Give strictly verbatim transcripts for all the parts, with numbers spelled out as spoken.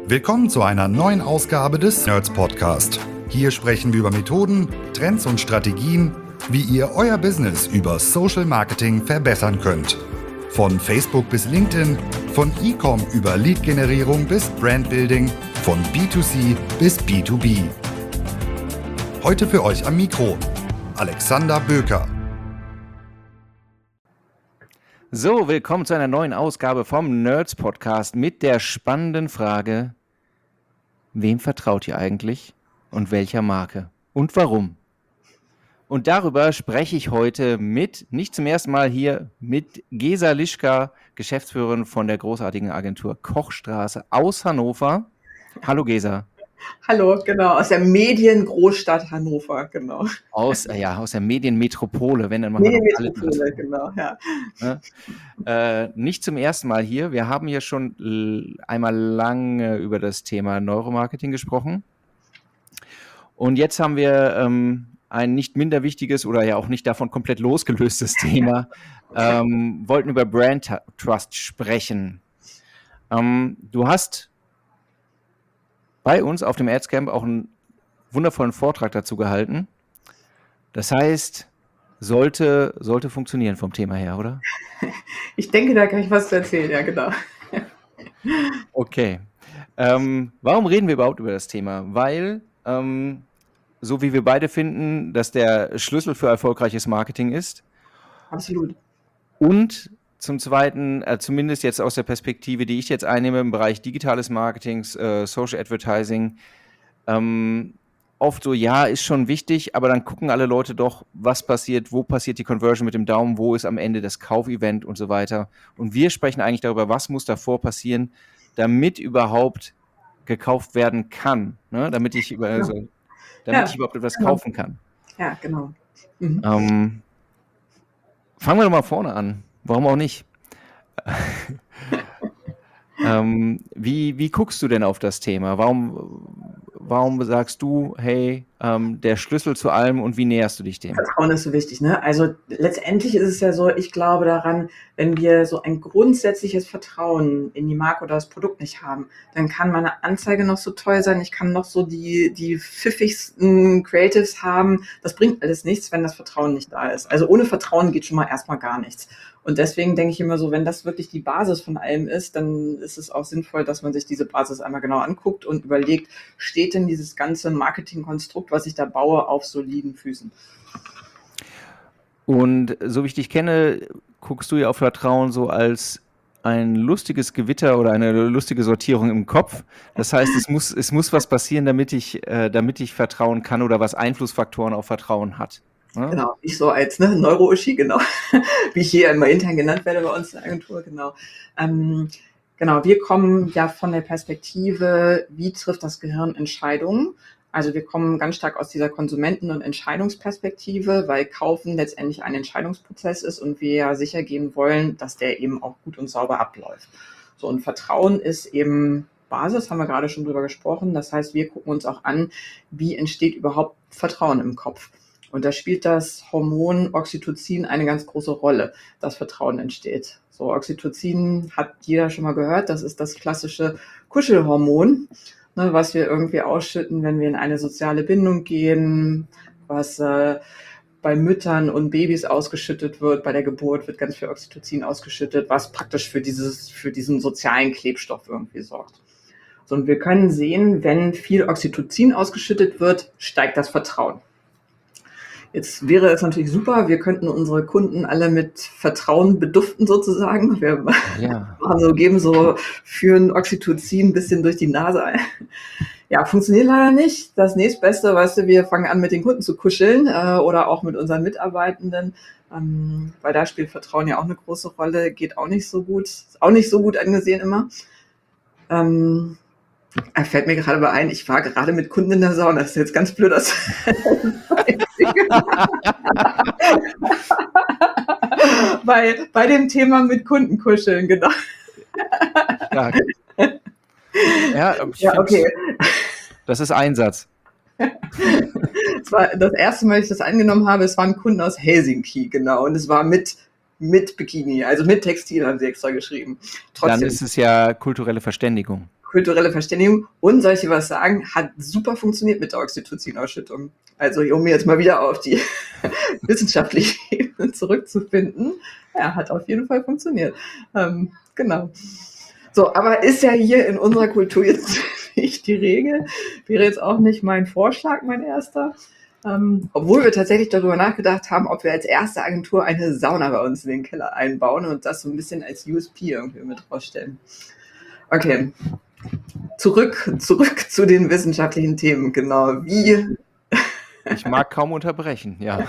Willkommen zu einer neuen Ausgabe des Nerds Podcast. Hier sprechen wir über Methoden, Trends und Strategien, wie ihr euer Business über Social Marketing verbessern könnt. Von Facebook bis LinkedIn, von E-Com über Lead-Generierung bis Brandbuilding, von B zwei C bis B zwei B. Heute für euch am Mikro Alexander Böker. So, willkommen zu einer neuen Ausgabe vom Nerds Podcast mit der spannenden Frage: Wem vertraut ihr eigentlich und welcher Marke und warum? Und darüber spreche ich heute mit, nicht zum ersten Mal hier, mit Gesa Lischka, Geschäftsführerin von der großartigen Agentur Kochstraße aus Hannover. Hallo Gesa. Hallo, genau, aus der Mediengroßstadt Hannover, genau. Aus, ja, aus der Medienmetropole, wenn dann mal Medienmetropole, genau, ja. ja. Äh, nicht zum ersten Mal hier. Wir haben hier schon l- einmal lange über das Thema Neuromarketing gesprochen. Und jetzt haben wir ähm, ein nicht minder wichtiges oder ja auch nicht davon komplett losgelöstes Thema. Ähm, wollten über Brand Trust sprechen. Ähm, du hast bei uns auf dem Adscamp auch einen wundervollen Vortrag dazu gehalten. Das heißt, sollte, sollte funktionieren vom Thema her, oder? Ich denke, da kann ich was zu erzählen, ja, genau. Okay. Ähm, warum reden wir überhaupt über das Thema? Weil, ähm, so wie wir beide finden, dass der Schlüssel für erfolgreiches Marketing ist. Absolut. Und zum Zweiten, äh, zumindest jetzt aus der Perspektive, die ich jetzt einnehme im Bereich digitales Marketings, äh, Social Advertising, ähm, oft so, ja, ist schon wichtig, aber dann gucken alle Leute doch, was passiert, wo passiert die Conversion mit dem Daumen, wo ist am Ende das Kaufevent und so weiter. Und wir sprechen eigentlich darüber, was muss davor passieren, damit überhaupt gekauft werden kann, ne? damit ich über, also, damit Ja, ich überhaupt etwas genau. kaufen kann. Ja, genau. Mhm. Ähm, fangen wir doch mal vorne an. Warum auch nicht? ähm, wie, wie guckst du denn auf das Thema? Warum, warum sagst du, hey, ähm, der Schlüssel zu allem, und wie näherst du dich dem? Vertrauen ist so wichtig, ne? Also letztendlich ist es ja so, ich glaube daran, wenn wir so ein grundsätzliches Vertrauen in die Marke oder das Produkt nicht haben, dann kann meine Anzeige noch so toll sein, ich kann noch so die, die pfiffigsten Creatives haben, das bringt alles nichts, wenn das Vertrauen nicht da ist. Also ohne Vertrauen geht schon mal erstmal gar nichts. Und deswegen denke ich immer so, wenn das wirklich die Basis von allem ist, dann ist es auch sinnvoll, dass man sich diese Basis einmal genau anguckt und überlegt, steht denn dieses ganze Marketingkonstrukt, was ich da baue, auf soliden Füßen? Und so wie ich dich kenne, guckst du ja auf Vertrauen so als ein lustiges Gewitter oder eine lustige Sortierung im Kopf. Das heißt, es muss, es muss was passieren, damit ich, äh, damit ich vertrauen kann oder was Einflussfaktoren auf Vertrauen hat. Ja? Genau, ich so als ne, Neuro-Uschi, genau, wie ich hier immer intern genannt werde bei uns in der Agentur, genau. Ähm, genau, wir kommen ja von der Perspektive, wie trifft das Gehirn Entscheidungen? Also wir kommen ganz stark aus dieser Konsumenten- und Entscheidungsperspektive, weil Kaufen letztendlich ein Entscheidungsprozess ist und wir ja sicher gehen wollen, dass der eben auch gut und sauber abläuft. So, und Vertrauen ist eben Basis, haben wir gerade schon drüber gesprochen. Das heißt, wir gucken uns auch an, wie entsteht überhaupt Vertrauen im Kopf. Und da spielt das Hormon Oxytocin eine ganz große Rolle, dass Vertrauen entsteht. So, Oxytocin hat jeder schon mal gehört, das ist das klassische Kuschelhormon, ne, was wir irgendwie ausschütten, wenn wir in eine soziale Bindung gehen, was äh, bei Müttern und Babys ausgeschüttet wird. Bei der Geburt wird ganz viel Oxytocin ausgeschüttet, was praktisch für dieses, für diesen sozialen Klebstoff irgendwie sorgt. So, und wir können sehen, wenn viel Oxytocin ausgeschüttet wird, steigt das Vertrauen. Jetzt wäre es natürlich super, wir könnten unsere Kunden alle mit Vertrauen beduften sozusagen. Wir Ja. machen so, geben so, führen Oxytocin ein bisschen durch die Nase ein. Ja, funktioniert leider nicht. Das nächstbeste, weißt du, wir fangen an mit den Kunden zu kuscheln äh, oder auch mit unseren Mitarbeitenden, ähm, weil da spielt Vertrauen ja auch eine große Rolle, geht auch nicht so gut, ist auch nicht so gut angesehen immer. Ähm, Er fällt mir gerade bei ein, ich war gerade mit Kunden in der Sauna. Das ist jetzt ganz blöd. Das bei, bei dem Thema mit Kunden kuscheln, genau. Stark. Ja, ich Ja, okay. Das ist Einsatz. Es war das erste Mal, dass ich das angenommen habe, es waren Kunden aus Helsinki, genau. Und es war mit, mit Bikini, also mit Textil, haben sie extra geschrieben. Dann Trotzdem. ist es ja kulturelle Verständigung. kulturelle Verständigung und soll ich dir was sagen, hat super funktioniert mit der Oxytocin-Ausschüttung. Also um jetzt mal wieder auf die wissenschaftliche Ebene zurückzufinden, ja, hat auf jeden Fall funktioniert. Ähm, genau. So, aber ist ja hier in unserer Kultur jetzt nicht die Regel, wäre jetzt auch nicht mein Vorschlag, mein erster. Ähm, obwohl wir tatsächlich darüber nachgedacht haben, ob wir als erste Agentur eine Sauna bei uns in den Keller einbauen und das so ein bisschen als U S P irgendwie mit rausstellen. Okay, zurück, zurück zu den wissenschaftlichen Themen, genau. Wie... Ich mag kaum unterbrechen, ja.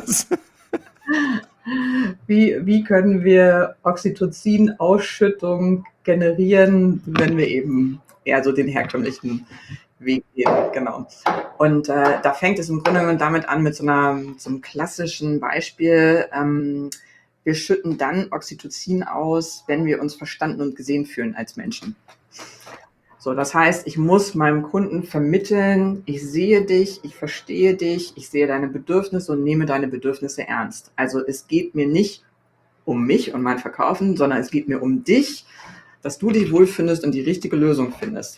Wie, wie können wir Oxytocin-Ausschüttung generieren, wenn wir eben eher so den herkömmlichen Weg gehen, genau. Und äh, da fängt es im Grunde genommen damit an, mit so, einer, so einem klassischen Beispiel. Ähm, wir schütten dann Oxytocin aus, wenn wir uns verstanden und gesehen fühlen als Menschen. So, das heißt, ich muss meinem Kunden vermitteln, ich sehe dich, ich verstehe dich, ich sehe deine Bedürfnisse und nehme deine Bedürfnisse ernst. Also es geht mir nicht um mich und mein Verkaufen, sondern es geht mir um dich, dass du dich wohlfindest und die richtige Lösung findest.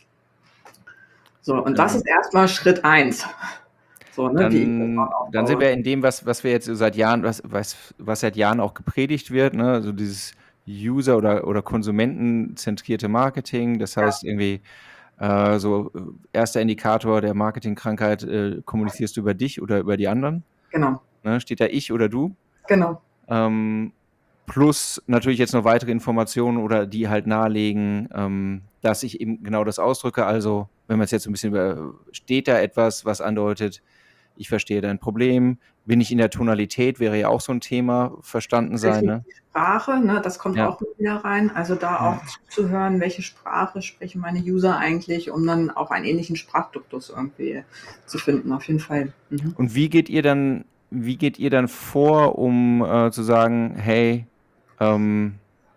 So, und das ist erstmal Schritt eins. So, ne, dann, dann sind wir in dem, was, was wir jetzt seit Jahren, was, was, was seit Jahren auch gepredigt wird, ne? Also dieses User- oder, oder konsumentenzentrierte Marketing. Das heißt, ja. irgendwie äh, so erster Indikator der Marketingkrankheit, äh, kommunizierst du über dich oder über die anderen? Genau. Ne? Steht da ich oder du? Genau. Ähm, plus natürlich jetzt noch weitere Informationen oder die halt nahelegen, ähm, dass ich eben genau das ausdrücke. Also wenn man es jetzt so ein bisschen über, steht da etwas, was andeutet, ich verstehe dein Problem. Bin ich in der Tonalität, wäre ja auch so ein Thema, verstanden sein. Ne? Die Sprache, ne, das kommt ja. auch wieder rein. Also da ja. auch zuzuhören, welche Sprache sprechen meine User eigentlich, um dann auch einen ähnlichen Sprachduktus irgendwie zu finden, auf jeden Fall. Mhm. Und wie geht ihr dann, wie geht ihr dann vor, um äh, zu sagen, hey, ähm,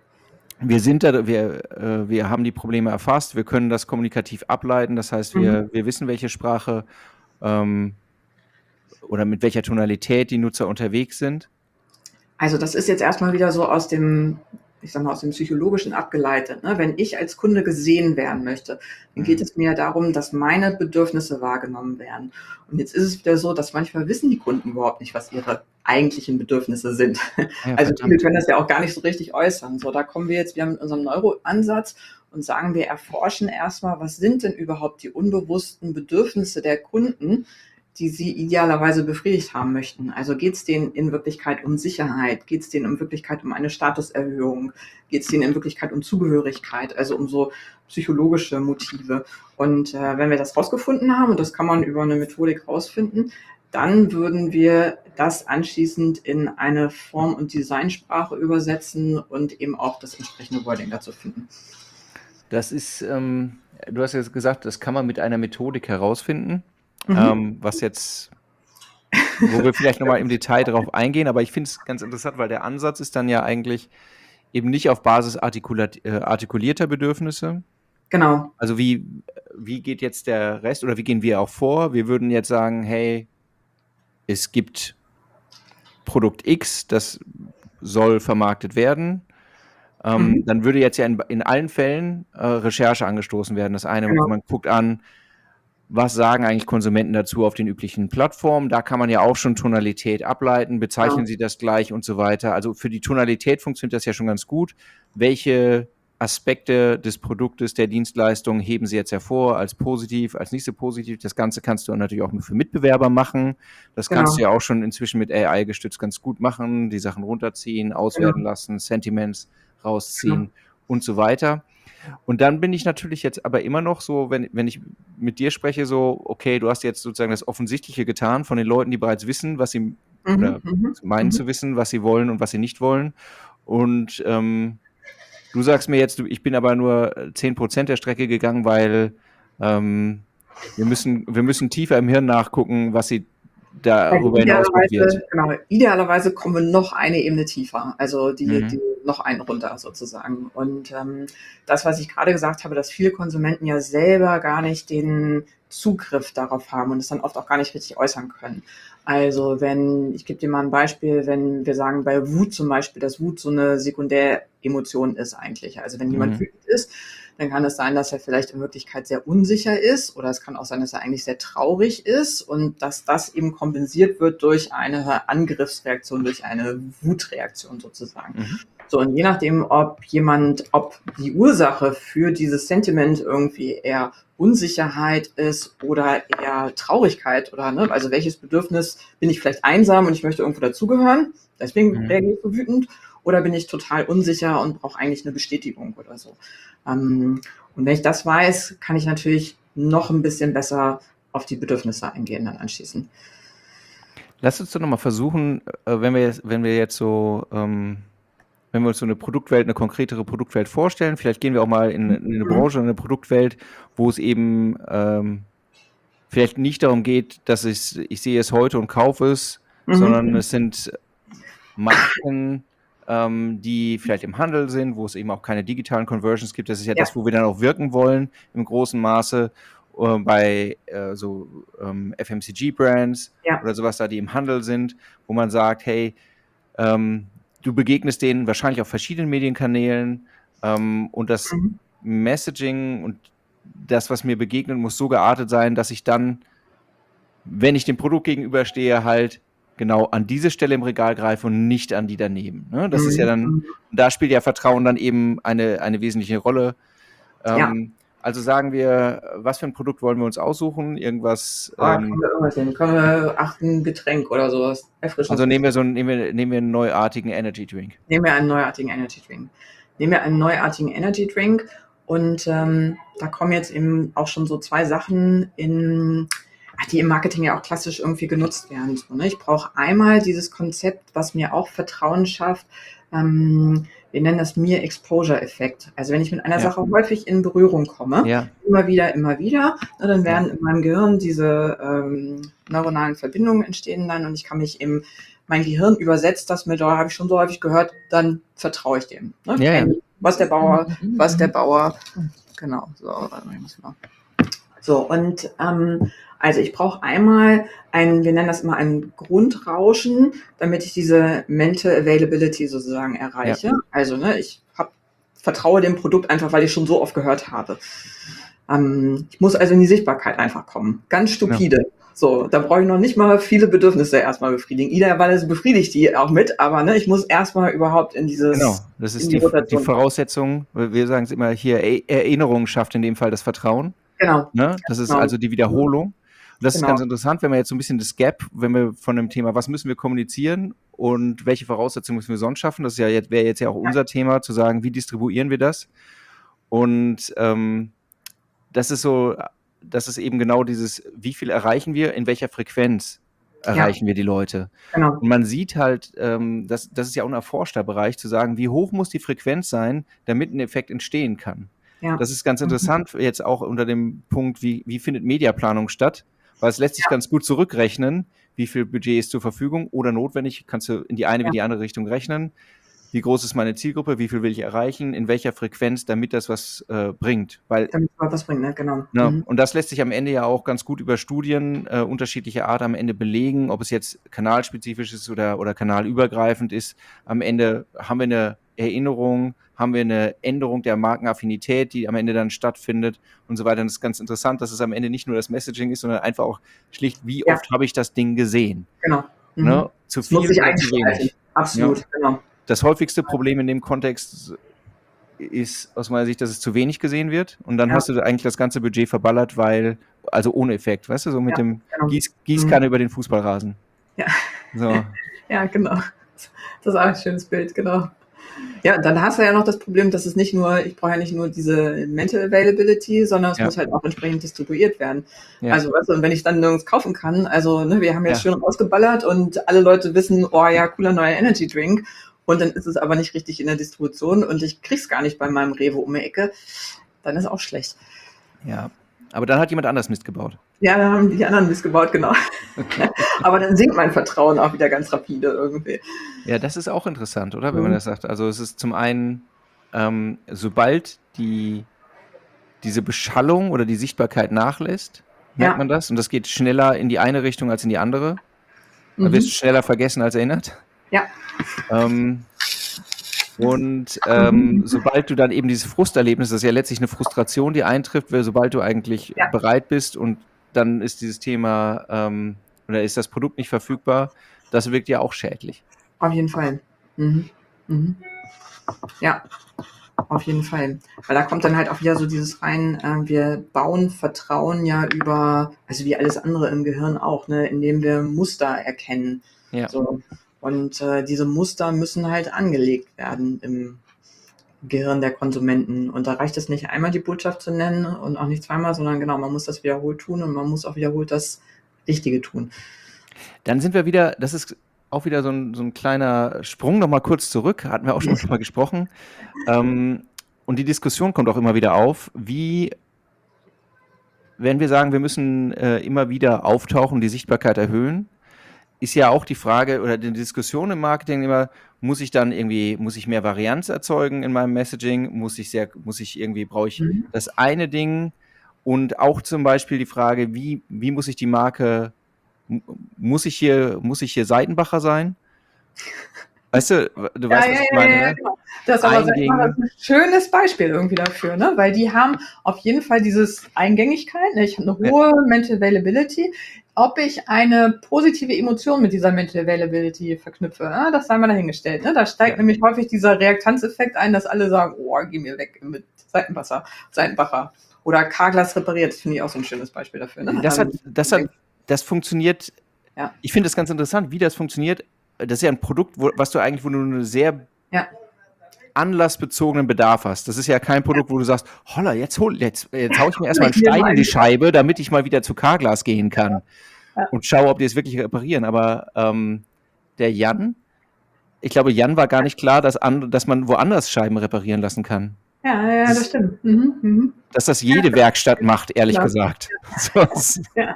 wir sind da, wir, äh, wir haben die Probleme erfasst, wir können das kommunikativ ableiten, das heißt, wir, mhm. wir wissen, welche Sprache ähm, oder mit welcher Tonalität die Nutzer unterwegs sind? Also das ist jetzt erstmal wieder so aus dem, ich sag mal, aus dem Psychologischen abgeleitet. Ne? Wenn ich als Kunde gesehen werden möchte, dann geht mhm. es mir darum, dass meine Bedürfnisse wahrgenommen werden. Und jetzt ist es wieder so, dass manchmal wissen die Kunden überhaupt nicht, was ihre eigentlichen Bedürfnisse sind. Ja, also viele können das ja auch gar nicht so richtig äußern. So, da kommen wir jetzt wieder mit unserem Neuroansatz und sagen, wir erforschen erstmal, was sind denn überhaupt die unbewussten Bedürfnisse der Kunden, die sie idealerweise befriedigt haben möchten. Also geht es denen in Wirklichkeit um Sicherheit? Geht es denen in Wirklichkeit um eine Statuserhöhung? Geht es denen in Wirklichkeit um Zugehörigkeit? Also um so psychologische Motive. Und äh, wenn wir das rausgefunden haben, und das kann man über eine Methodik rausfinden, dann würden wir das anschließend in eine Form- und Designsprache übersetzen und eben auch das entsprechende Wording dazu finden. Das ist, ähm, du hast jetzt gesagt, das kann man mit einer Methodik herausfinden. Mhm. Ähm, was jetzt, wo wir vielleicht nochmal im Detail drauf eingehen, aber ich finde es ganz interessant, weil der Ansatz ist dann ja eigentlich eben nicht auf Basis artikulat, äh, artikulierter Bedürfnisse. Genau. Also wie, wie geht jetzt der Rest oder wie gehen wir auch vor? Wir würden jetzt sagen, hey, es gibt Produkt X, das soll vermarktet werden. Ähm, mhm. Dann würde jetzt ja in, in allen Fällen äh, Recherche angestoßen werden. Das eine, genau. Man guckt an, was sagen eigentlich Konsumenten dazu auf den üblichen Plattformen? Da kann man ja auch schon Tonalität ableiten, bezeichnen ja. sie das gleich und so weiter. Also für die Tonalität funktioniert das ja schon ganz gut. Welche Aspekte des Produktes, der Dienstleistung heben sie jetzt hervor als positiv, als nicht so positiv? Das Ganze kannst du natürlich auch für Mitbewerber machen. Das genau. kannst du ja auch schon inzwischen mit A I gestützt ganz gut machen, die Sachen runterziehen, auswerten genau. lassen, Sentiments rausziehen genau. und so weiter. Und dann bin ich natürlich jetzt aber immer noch so, wenn, wenn ich mit dir spreche, so, okay, du hast jetzt sozusagen das Offensichtliche getan von den Leuten, die bereits wissen, was sie, mhm, oder mhm, meinen mhm. zu wissen, was sie wollen und was sie nicht wollen. Und ähm, du sagst mir jetzt, du, ich bin aber nur zehn Prozent der Strecke gegangen, weil ähm, wir müssen, wir müssen tiefer im Hirn nachgucken, was sie darüber hinaus wird. Genau, idealerweise kommen wir noch eine Ebene tiefer, also die, mhm. die noch einen runter sozusagen. Und ähm, das, was ich gerade gesagt habe, dass viele Konsumenten ja selber gar nicht den Zugriff darauf haben und es dann oft auch gar nicht richtig äußern können. Also wenn, ich gebe dir mal ein Beispiel, wenn wir sagen bei Wut zum Beispiel, dass Wut so eine Sekundäremotion ist eigentlich. Also wenn jemand mhm. wütend ist, dann kann es sein, dass er vielleicht in Wirklichkeit sehr unsicher ist oder es kann auch sein, dass er eigentlich sehr traurig ist und dass das eben kompensiert wird durch eine Angriffsreaktion, durch eine Wutreaktion sozusagen. Mhm. So, und je nachdem, ob jemand, ob die Ursache für dieses Sentiment irgendwie eher Unsicherheit ist oder eher Traurigkeit oder, ne, also welches Bedürfnis, bin ich vielleicht einsam und ich möchte irgendwo dazugehören, deswegen mhm. reagiere ich so wütend, oder bin ich total unsicher und brauche eigentlich eine Bestätigung oder so. Ähm, und wenn ich das weiß, kann ich natürlich noch ein bisschen besser auf die Bedürfnisse eingehen dann anschließend. Lass uns doch nochmal versuchen, wenn wir jetzt, wenn wir jetzt so, ähm, wenn wir uns so eine Produktwelt, eine konkretere Produktwelt vorstellen, vielleicht gehen wir auch mal in, in eine Branche, in eine Produktwelt, wo es eben ähm, vielleicht nicht darum geht, dass ich, ich sehe es heute und kaufe es, mhm. sondern es sind Marken, ähm, die vielleicht im Handel sind, wo es eben auch keine digitalen Conversions gibt. Das ist ja, ja. das, wo wir dann auch wirken wollen im großen Maße äh, bei äh, so ähm, F M C G-Brands ja. oder sowas da, die im Handel sind, wo man sagt, hey, ähm, du begegnest denen wahrscheinlich auf verschiedenen Medienkanälen ähm, und das mhm. Messaging und das, was mir begegnet, muss so geartet sein, dass ich dann, wenn ich dem Produkt gegenüberstehe, halt genau an diese Stelle im Regal greife und nicht an die daneben. Ne? Das mhm. ist ja dann, da spielt ja Vertrauen dann eben eine, eine wesentliche Rolle. Ähm, ja. Also sagen wir, was für ein Produkt wollen wir uns aussuchen? Irgendwas. Ah, ähm, können wir irgendwas nehmen? Können wir achten Getränk oder sowas? Also nehmen wir so einen, nehmen wir, nehmen wir einen neuartigen Energy Drink. Nehmen wir einen neuartigen Energy Drink. Nehmen wir einen neuartigen Energy Drink und ähm, da kommen jetzt eben auch schon so zwei Sachen in, die im Marketing ja auch klassisch irgendwie genutzt werden. So, ne? Ich brauche einmal dieses Konzept, was mir auch Vertrauen schafft. Ähm, wir nennen das Mere-Exposure-Effekt. Also wenn ich mit einer ja. Sache häufig in Berührung komme, ja. immer wieder, immer wieder, ne, dann werden ja. in meinem Gehirn diese ähm, neuronalen Verbindungen entstehen dann und ich kann mich eben, mein Gehirn übersetzt das mit, da habe ich schon so häufig gehört, dann vertraue ich dem. Ne? Ja, ja. Was der Bauer, was der Bauer, genau. So, so und ähm, also ich brauche einmal ein, wir nennen das immer ein Grundrauschen, damit ich diese Mental Availability sozusagen erreiche. Ja. Also ne, ich hab, vertraue dem Produkt einfach, weil ich schon so oft gehört habe. Ähm, ich muss also in die Sichtbarkeit einfach kommen. Ganz stupide. Ja. So, da brauche ich noch nicht mal viele Bedürfnisse erstmal befriedigen. Idealerweise befriedigt die auch mit, aber ne, ich muss erstmal überhaupt in dieses... Genau, das ist die, die, die Voraussetzung. Wir sagen es immer hier, Erinnerung schafft in dem Fall das Vertrauen. Genau. Ne? Das ist genau. also die Wiederholung. Und das genau. ist ganz interessant, wenn wir jetzt so ein bisschen das Gap, wenn wir von dem Thema, was müssen wir kommunizieren und welche Voraussetzungen müssen wir sonst schaffen, das ist ja jetzt, wäre jetzt ja auch ja. unser Thema, zu sagen, wie distribuieren wir das? Und ähm, das ist so, das ist eben genau dieses, wie viel erreichen wir, in welcher Frequenz erreichen ja. wir die Leute? Genau. Und man sieht halt, ähm, das, das ist ja auch ein erforschter Bereich, zu sagen, wie hoch muss die Frequenz sein, damit ein Effekt entstehen kann. Ja. Das ist ganz interessant, mhm. jetzt auch unter dem Punkt, wie, wie findet Mediaplanung statt? Weil es lässt sich ja. ganz gut zurückrechnen, wie viel Budget ist zur Verfügung oder notwendig, kannst du in die eine ja. wie die andere Richtung rechnen. Wie groß ist meine Zielgruppe, wie viel will ich erreichen, in welcher Frequenz, damit das was äh, bringt. Weil, damit das was bringt, ne? Genau. Ne, mhm. Und das lässt sich am Ende ja auch ganz gut über Studien äh, unterschiedlicher Art am Ende belegen, ob es jetzt kanalspezifisch ist oder, oder kanalübergreifend ist. Am Ende haben wir eine Erinnerung, haben wir eine Änderung der Markenaffinität, die am Ende dann stattfindet und so weiter. Und das ist ganz interessant, dass es am Ende nicht nur das Messaging ist, sondern einfach auch schlicht, wie ja. oft habe ich das Ding gesehen. Genau. Mhm. Ne? Zu viel muss ich oder zu wenig. Absolut, ja. genau. Das häufigste Problem in dem Kontext ist aus meiner Sicht, dass es zu wenig gesehen wird und dann ja. hast du eigentlich das ganze Budget verballert, weil, also ohne Effekt, weißt du, so mit ja, dem genau. Gieß, Gießkanne mhm. über den Fußballrasen. Ja. So. Ja, genau. Das ist auch ein schönes Bild, genau. Ja, dann hast du ja noch das Problem, dass es nicht nur, ich brauche ja nicht nur diese Mental Availability, sondern es ja. muss halt auch entsprechend distribuiert werden. Ja. Also, weißt du, und wenn ich dann nirgends kaufen kann, also, ne, wir haben jetzt ja. schön rausgeballert und alle Leute wissen, oh ja, cooler neuer Energy Drink. Und dann ist es aber nicht richtig in der Distribution und ich krieg's gar nicht bei meinem Rewe um die Ecke, dann ist auch schlecht. Ja, aber dann hat jemand anders Mist gebaut. Ja, dann haben die anderen Mist gebaut, genau. Aber dann sinkt mein Vertrauen auch wieder ganz rapide irgendwie. Ja, das ist auch interessant, oder? Wenn mhm. man das sagt. Also es ist zum einen, ähm, sobald die diese Beschallung oder die Sichtbarkeit nachlässt, merkt ja. man das. Und das geht schneller in die eine Richtung als in die andere. Da mhm. wirst du schneller vergessen als erinnert. Ja. Ähm, Und ähm, sobald du dann eben dieses Frusterlebnis, das ist ja letztlich eine Frustration, die eintrifft, weil sobald du eigentlich Ja. bereit bist und dann ist dieses Thema ähm, oder ist das Produkt nicht verfügbar, das wirkt ja auch schädlich. Auf jeden Fall. Mhm. Mhm. Ja, auf jeden Fall. Weil da kommt dann halt auch wieder so dieses rein, äh, wir bauen Vertrauen ja über, also wie alles andere im Gehirn auch, ne, indem wir Muster erkennen. Ja. So. Und äh, diese Muster müssen halt angelegt werden im Gehirn der Konsumenten. Und da reicht es nicht einmal die Botschaft zu nennen und auch nicht zweimal, sondern genau, man muss das wiederholt tun und man muss auch wiederholt das Richtige tun. Dann sind wir wieder, das ist auch wieder so ein, so ein kleiner Sprung nochmal kurz zurück, hatten wir auch schon mal gesprochen. Ähm, und die Diskussion kommt auch immer wieder auf, wie, wenn wir sagen, wir müssen äh, immer wieder auftauchen, die Sichtbarkeit erhöhen, ist ja auch die Frage oder die Diskussion im Marketing immer, muss ich dann irgendwie, muss ich mehr Varianz erzeugen in meinem Messaging, muss ich sehr, muss ich irgendwie, brauche ich Mhm. das eine Ding und auch zum Beispiel die Frage, wie, wie muss ich die Marke, m- muss ich hier, muss ich hier Seitenbacher sein? Weißt du, du Ja, weißt, ja, was ich ja, meine, ja, ne? genau. Das ist aber Ein sag ich mal, das Ding. ist ein schönes Beispiel irgendwie dafür, ne? Weil die haben auf jeden Fall dieses Eingängigkeit, ne? Ich habe eine Ja. hohe Mental Availability. Ob ich eine positive Emotion mit dieser Mental Availability verknüpfe, ne? Das sei mal dahingestellt. Ne? Da steigt Ja. nämlich häufig dieser Reaktanzeffekt ein, dass alle sagen, oh, geh mir weg mit Seitenbacher, Seitenbacher. Oder Carglass repariert, das finde ich auch so ein schönes Beispiel dafür. Ne? Das hat, Ähm, das hat, das funktioniert, Ja. ich finde das ganz interessant, wie das funktioniert. Das ist ja ein Produkt, wo, was du eigentlich, wo du eine sehr Ja. anlassbezogenen Bedarf hast. Das ist ja kein Produkt, wo du sagst, holla, jetzt hol, jetzt, jetzt hau ich mir erstmal einen Ich mir Stein mal in die einen- Scheibe, damit ich mal wieder zu Carglass gehen kann Ja. und schaue, ob die es wirklich reparieren. Aber ähm, der Jan, ich glaube, Jan war gar nicht klar, dass, an, dass man woanders Scheiben reparieren lassen kann. Ja, ja, Das- das stimmt. Mhm, mhm. Dass das jede Werkstatt macht, ehrlich Ja. gesagt. So, es- Ja.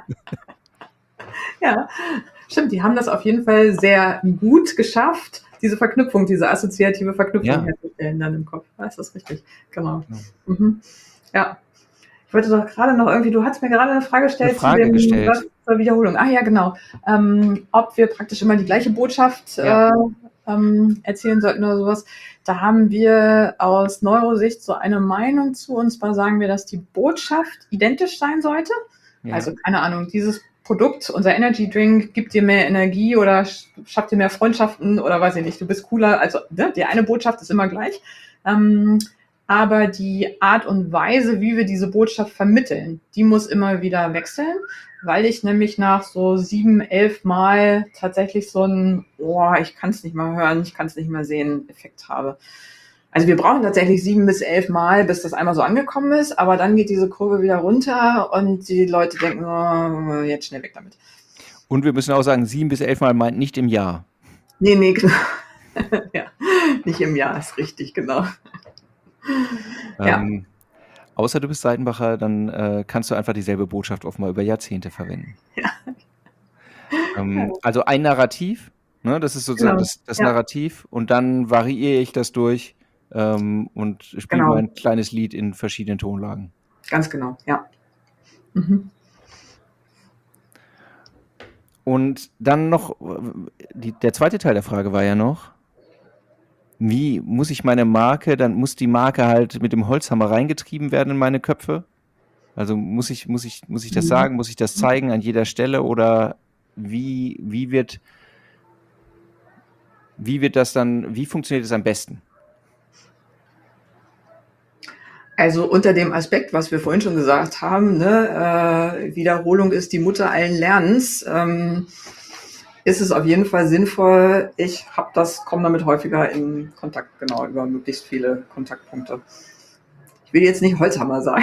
Ja, stimmt, die haben das auf jeden Fall sehr gut geschafft, diese Verknüpfung, diese assoziative Verknüpfung Ja. herzustellen dann im Kopf. Ja, ist das richtig? Genau. Ja. Mhm. Ja. Ich wollte doch gerade noch irgendwie, du hast mir gerade eine Frage gestellt Eine Frage zu dem gestellt. was zur Wiederholung. Ah ja, genau. Ähm, ob wir praktisch immer die gleiche Botschaft Ja. äh, ähm, erzählen sollten oder sowas. Da haben wir aus Neurosicht so eine Meinung zu. Und zwar sagen wir, dass die Botschaft identisch sein sollte. Ja. Also keine Ahnung, dieses Produkt, unser Energy Drink, gibt dir mehr Energie oder sch- schafft dir mehr Freundschaften oder weiß ich nicht, du bist cooler. Also ne, die eine Botschaft ist immer gleich. Ähm, aber die Art und Weise, wie wir diese Botschaft vermitteln, die muss immer wieder wechseln, weil ich nämlich nach so sieben, elf Mal tatsächlich so ein, oh, ich kann es nicht mal hören, ich kann es nicht mehr sehen, Effekt habe. Also wir brauchen tatsächlich sieben bis elf Mal, bis das einmal so angekommen ist, aber dann geht diese Kurve wieder runter und die Leute denken, oh, jetzt schnell weg damit. Und wir müssen auch sagen, sieben bis elf Mal meint nicht im Jahr. Nee, nee, genau. Ja, nicht im Jahr, ist richtig, genau. Ja. Ähm, außer du bist Seitenbacher, dann äh, kannst du einfach dieselbe Botschaft offenbar über Jahrzehnte verwenden. Ja. Ähm, also ein Narrativ, ne, das ist sozusagen Genau. das, das Ja. Narrativ und dann variiere ich das durch ähm, und spiele Genau. mein kleines Lied in verschiedenen Tonlagen. Ganz genau, ja. Mhm. Und dann noch, äh, die, der zweite Teil der Frage war ja noch, wie muss ich meine Marke, dann muss die Marke halt mit dem Holzhammer reingetrieben werden in meine Köpfe? Also muss ich, muss ich, muss ich das Mhm. sagen, muss ich das zeigen an jeder Stelle oder wie, wie wird, wie wird das dann, wie funktioniert es am besten? Also unter dem Aspekt, was wir vorhin schon gesagt haben, ne, äh, Wiederholung ist die Mutter allen Lernens, ähm, ist es auf jeden Fall sinnvoll. Ich habe das, komme damit häufiger in Kontakt, genau, über möglichst viele Kontaktpunkte. Ich will jetzt nicht Holzhammer sagen.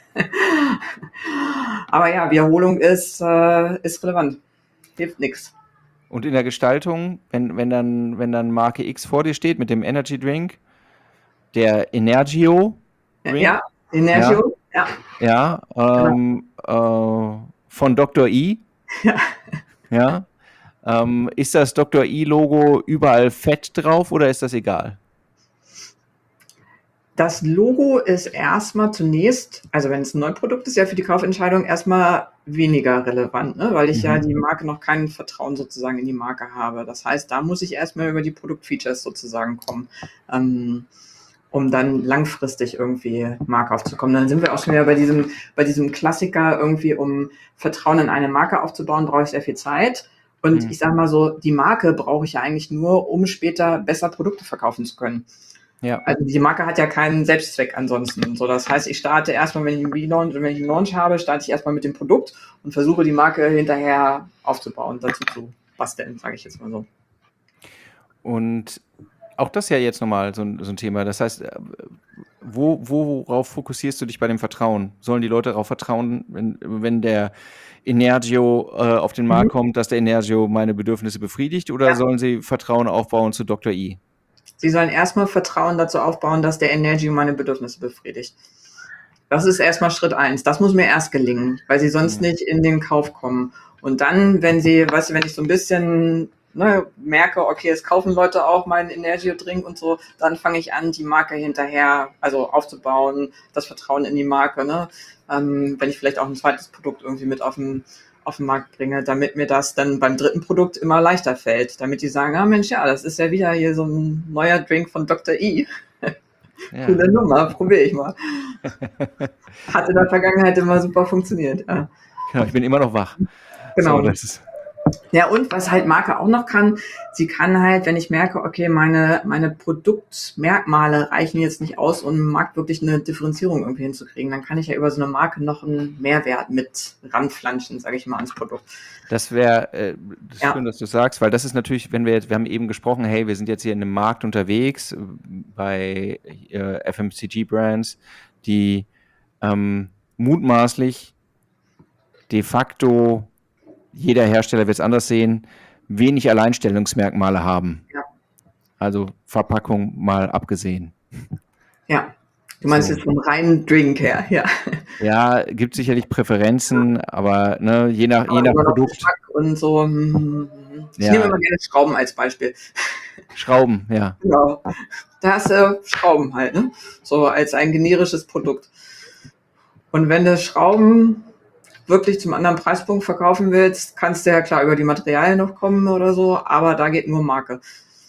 Aber ja, Wiederholung ist, äh, ist relevant. Hilft nichts. Und in der Gestaltung, wenn, wenn dann, wenn dann Marke X vor dir steht mit dem Energy Drink, der Energio Drink, Ja, Energio, ja. ja, ähm, äh, von Doktor I, Ja. ja, ähm, ist das Doktor I-Logo überall fett drauf oder ist das egal? Das Logo ist erstmal zunächst, also wenn es ein Neuprodukt ist, ja für die Kaufentscheidung erstmal weniger relevant, ne? Weil ich mhm. ja die Marke noch kein Vertrauen sozusagen in die Marke habe. Das heißt, da muss ich erstmal über die Produktfeatures sozusagen kommen, ähm, um dann langfristig irgendwie Marke aufzukommen. Dann sind wir auch schon wieder bei diesem, bei diesem Klassiker irgendwie, um Vertrauen in eine Marke aufzubauen, brauche ich sehr viel Zeit. Und mhm. ich sage mal so, die Marke brauche ich ja eigentlich nur, um später besser Produkte verkaufen zu können. Ja. Also die Marke hat ja keinen Selbstzweck ansonsten. So, das heißt, ich starte erstmal, wenn ich einen Relaunch, wenn ich einen Launch habe, starte ich erstmal mit dem Produkt und versuche die Marke hinterher aufzubauen, dazu zu basteln, sage ich jetzt mal so. Und auch das ja jetzt nochmal so ein, so ein Thema. Das heißt, wo, worauf fokussierst du dich bei dem Vertrauen? Sollen die Leute darauf vertrauen, wenn, wenn der Energio äh, auf den Markt mhm. kommt, dass der Energio meine Bedürfnisse befriedigt, oder ja. sollen sie Vertrauen aufbauen zu Doktor I? Sie sollen erstmal Vertrauen dazu aufbauen, dass der Energio meine Bedürfnisse befriedigt. Das ist erstmal Schritt eins. Das muss mir erst gelingen, weil sie sonst mhm. nicht in den Kauf kommen. Und dann, wenn sie, weißt du, wenn ich so ein bisschen ne, merke, okay, es kaufen Leute auch meinen Energio-Drink und so, dann fange ich an, die Marke hinterher, also aufzubauen, das Vertrauen in die Marke, ne? Ähm, wenn ich vielleicht auch ein zweites Produkt irgendwie mit auf den, auf den Markt bringe, damit mir das dann beim dritten Produkt immer leichter fällt, damit die sagen, ah Mensch, ja, das ist ja wieder hier so ein neuer Drink von Doktor I. Ja. Coole Nummer, probiere ich mal. Hat in der Vergangenheit immer super funktioniert. Ja. Genau, ich bin immer noch wach. Genau. So, das ist ja, und was halt Marke auch noch kann, sie kann halt, wenn ich merke, okay, meine, meine Produktmerkmale reichen jetzt nicht aus, um im Markt wirklich eine Differenzierung irgendwie hinzukriegen, dann kann ich ja über so eine Marke noch einen Mehrwert mit ranflanschen, sage ich mal, ans Produkt. Das wäre äh, ja. schön, dass du sagst, weil das ist natürlich, wenn wir jetzt, wir haben eben gesprochen, hey, wir sind jetzt hier in einem Markt unterwegs bei äh, F M C G-Brands, die ähm, mutmaßlich de facto, jeder Hersteller wird es anders sehen, wenig Alleinstellungsmerkmale haben. Ja. Also Verpackung mal abgesehen. Ja, du meinst so. Jetzt vom reinen Drink her, ja. Ja, gibt sicherlich Präferenzen, aber ne, je nach, je nach Produkt. Und so. Ich ja. nehme immer gerne Schrauben als Beispiel. Schrauben, ja. Genau. Da hast du Schrauben halt, ne? So als ein generisches Produkt. Und wenn du Schrauben wirklich zum anderen Preispunkt verkaufen willst, kannst du ja klar über die Materialien noch kommen oder so, aber da geht nur Marke.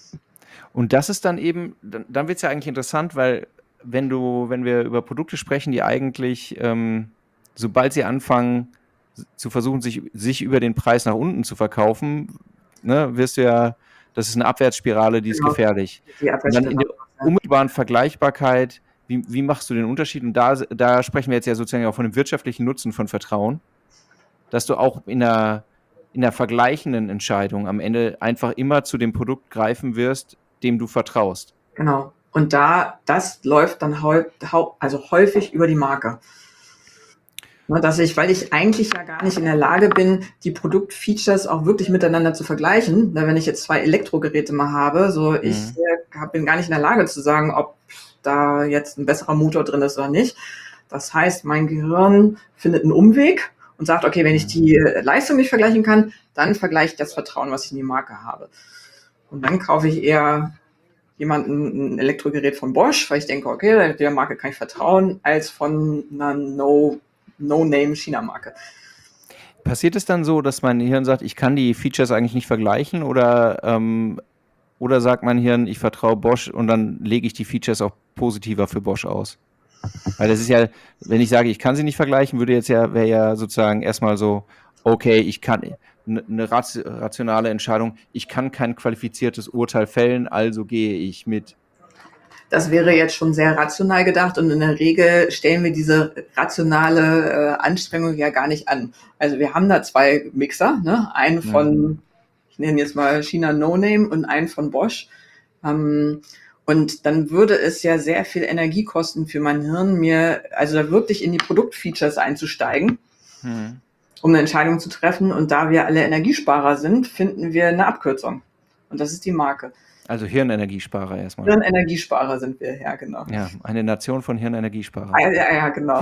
Und das ist dann eben, dann, dann wird es ja eigentlich interessant, weil wenn du, wenn wir über Produkte sprechen, die eigentlich, ähm, sobald sie anfangen zu versuchen, sich, sich über den Preis nach unten zu verkaufen, ne, wirst du ja, das ist eine Abwärtsspirale, die ist genau. gefährlich. Die Und dann in der unmittelbaren Vergleichbarkeit, Wie, wie machst du den Unterschied? Und da, da sprechen wir jetzt ja sozusagen auch von dem wirtschaftlichen Nutzen von Vertrauen, dass du auch in der, in der vergleichenden Entscheidung am Ende einfach immer zu dem Produkt greifen wirst, dem du vertraust. Genau. Und da, das läuft dann heu, also häufig über die Marke. Dass ich, weil ich eigentlich ja gar nicht in der Lage bin, die Produktfeatures auch wirklich miteinander zu vergleichen. Wenn ich jetzt zwei Elektrogeräte mal habe, so mhm. ich bin gar nicht in der Lage zu sagen, ob da jetzt ein besserer Motor drin ist oder nicht. Das heißt, mein Gehirn findet einen Umweg und sagt, okay, wenn ich die Leistung nicht vergleichen kann, dann vergleiche ich das Vertrauen, was ich in die Marke habe. Und dann kaufe ich eher jemanden ein Elektrogerät von Bosch, weil ich denke, okay, der Marke kann ich vertrauen, als von einer No, No-Name-China-Marke. Passiert es dann so, dass mein Hirn sagt, ich kann die Features eigentlich nicht vergleichen, oder ähm, Oder sagt mein Hirn, ich vertraue Bosch und dann lege ich die Features auch positiver für Bosch aus? Weil das ist ja, wenn ich sage, ich kann sie nicht vergleichen, würde jetzt ja, wäre ja sozusagen erstmal so, okay, ich kann eine rationale Entscheidung, ich kann kein qualifiziertes Urteil fällen, also gehe ich mit. Das wäre jetzt schon sehr rational gedacht, und in der Regel stellen wir diese rationale äh, Anstrengung ja gar nicht an. Also wir haben da zwei Mixer, ne? Einen von mhm. ich nenne jetzt mal China No Name und einen von Bosch. Ähm, und dann würde es ja sehr viel Energie kosten für mein Hirn, mir also da wirklich in die Produktfeatures einzusteigen, hm. um eine Entscheidung zu treffen. Und da wir alle Energiesparer sind, finden wir eine Abkürzung. Und das ist die Marke. Also Hirnenergiesparer erstmal. Hirnenergiesparer sind wir, ja, genau. Ja, eine Nation von Hirnenergiesparern. Ja, ja, ja, genau.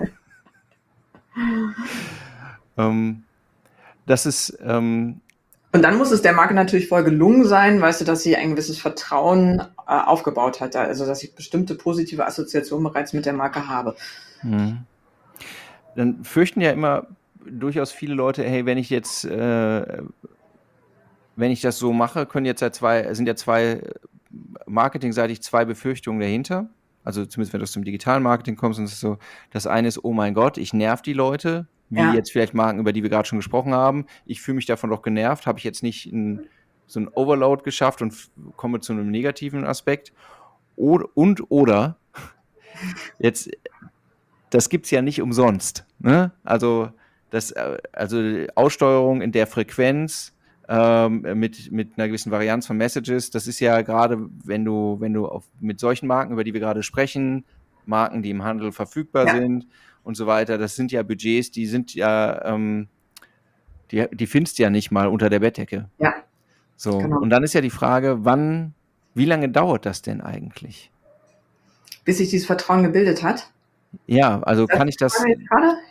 ähm, das ist... Ähm, Und dann muss es der Marke natürlich voll gelungen sein, weißt du, dass sie ein gewisses Vertrauen äh, aufgebaut hat, also dass ich bestimmte positive Assoziationen bereits mit der Marke habe. Mhm. Dann fürchten ja immer durchaus viele Leute, hey, wenn ich jetzt, äh, wenn ich das so mache, können jetzt ja zwei, sind ja zwei, marketingseitig zwei Befürchtungen dahinter. Also zumindest wenn du zum digitalen Marketing kommst, und es ist so, das eine ist, oh mein Gott, ich nerv die Leute, wie Ja. jetzt vielleicht Marken, über die wir gerade schon gesprochen haben. Ich fühle mich davon doch genervt, habe ich jetzt nicht ein, so ein Overload geschafft und f- komme zu einem negativen Aspekt. Und, und oder, jetzt, das gibt es ja nicht umsonst. Ne? Also, das, äh, also Aussteuerung in der Frequenz ähm, mit, mit einer gewissen Varianz von Messages, das ist ja gerade, wenn du, wenn du auf, mit solchen Marken, über die wir gerade sprechen, Marken, die im Handel verfügbar Ja. sind und so weiter, das sind ja Budgets, die sind ja, ähm, die, die findest du ja nicht mal unter der Bettdecke. Ja, So. genau. Und dann ist ja die Frage, wann, wie lange dauert das denn eigentlich? Bis sich dieses Vertrauen gebildet hat. Ja, also Das kann ich das. frage ich jetzt gerade.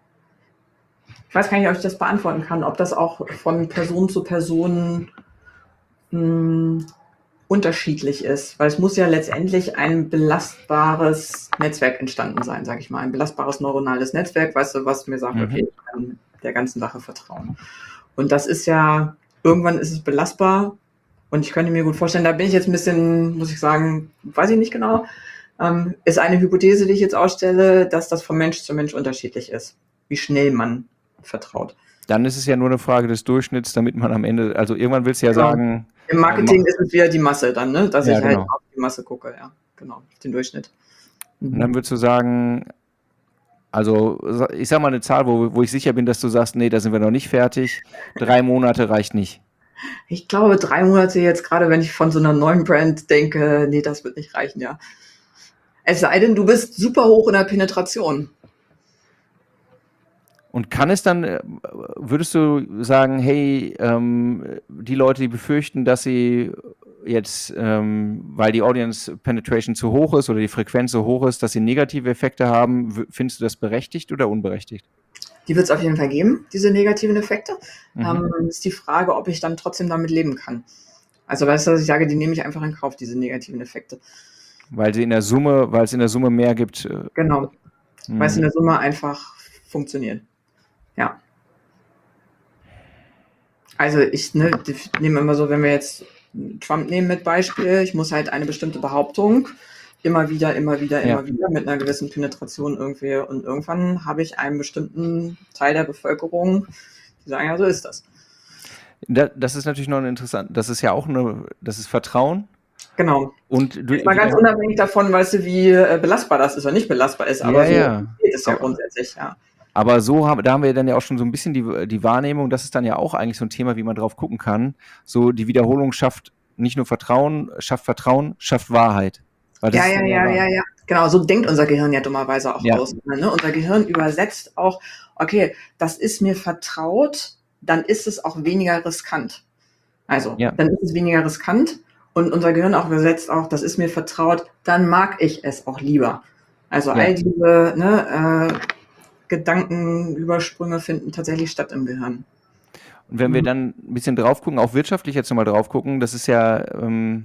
Ich weiß gar nicht, ob ich das beantworten kann, ob das auch von Person zu Person mh, unterschiedlich ist, weil es muss ja letztendlich ein belastbares Netzwerk entstanden sein, sage ich mal, ein belastbares neuronales Netzwerk, weißt du, was mir sagt, Mhm. okay, ich kann der ganzen Sache vertrauen. Und das ist ja, irgendwann ist es belastbar und ich könnte mir gut vorstellen, da bin ich jetzt ein bisschen, muss ich sagen, weiß ich nicht genau, ähm, ist eine Hypothese, die ich jetzt ausstelle, dass das von Mensch zu Mensch unterschiedlich ist, wie schnell man vertraut. Dann ist es ja nur eine Frage des Durchschnitts, damit man am Ende, also irgendwann willst du ja Genau. sagen. Im Marketing ist es wieder die Masse dann, ne? Dass Ja, ich halt genau. auf die Masse gucke, ja, genau, auf den Durchschnitt. Und dann würdest du sagen, also ich sag mal eine Zahl, wo, wo ich sicher bin, dass du sagst, nee, da sind wir noch nicht fertig. Drei Monate reicht nicht. Ich glaube, drei Monate jetzt, gerade wenn ich von so einer neuen Brand denke, nee, das wird nicht reichen, ja. Es sei denn, du bist super hoch in der Penetration. Und kann es dann, äh, würdest du sagen, hey, ähm, die Leute, die befürchten, dass sie jetzt, ähm, weil die Audience Penetration zu hoch ist oder die Frequenz so hoch ist, dass sie negative Effekte haben, w- findest du das berechtigt oder unberechtigt? Die wird es auf jeden Fall geben, diese negativen Effekte. Mhm. Ähm, ist die Frage, ob ich dann trotzdem damit leben kann. Also weißt du, dass ich sage, die nehme ich einfach in Kauf, diese negativen Effekte. Weil sie in der Summe, weil es in der Summe mehr gibt. Äh, Genau, weil es in mh. der Summe einfach funktioniert. Ja. Also ich ne, die- nehme immer so, wenn wir jetzt Trump nehmen mit Beispiel, ich muss halt eine bestimmte Behauptung immer wieder, immer wieder, Ja. immer wieder mit einer gewissen Penetration irgendwie und irgendwann habe ich einen bestimmten Teil der Bevölkerung, die sagen, ja, so ist das. Da, das ist natürlich noch ein interessant. Das ist ja auch eine, das ist Vertrauen. Genau. Und du, Jetzt mal ganz unabhängig davon, weißt du, wie äh, belastbar das ist oder nicht belastbar ist, aber Ja, so ja. geht es ja Aber- grundsätzlich, ja. Aber so haben, da haben wir dann ja auch schon so ein bisschen die, die Wahrnehmung, das ist dann ja auch eigentlich so ein Thema, wie man drauf gucken kann. So die Wiederholung schafft nicht nur Vertrauen, schafft Vertrauen, schafft Wahrheit. Weil das Ja, ist ja, dann ja, wahr. ja, ja. Genau, so denkt unser Gehirn ja dummerweise auch Ja. aus. Ne? Unser Gehirn übersetzt auch, okay, das ist mir vertraut, dann ist es auch weniger riskant. Also, Ja. dann ist es weniger riskant und unser Gehirn auch übersetzt auch, das ist mir vertraut, dann mag ich es auch lieber. Also Ja. all diese ne, äh, Gedankenübersprünge finden tatsächlich statt im Gehirn. Und wenn wir Mhm. dann ein bisschen drauf gucken, auch wirtschaftlich jetzt nochmal drauf gucken, das ist ja, ähm,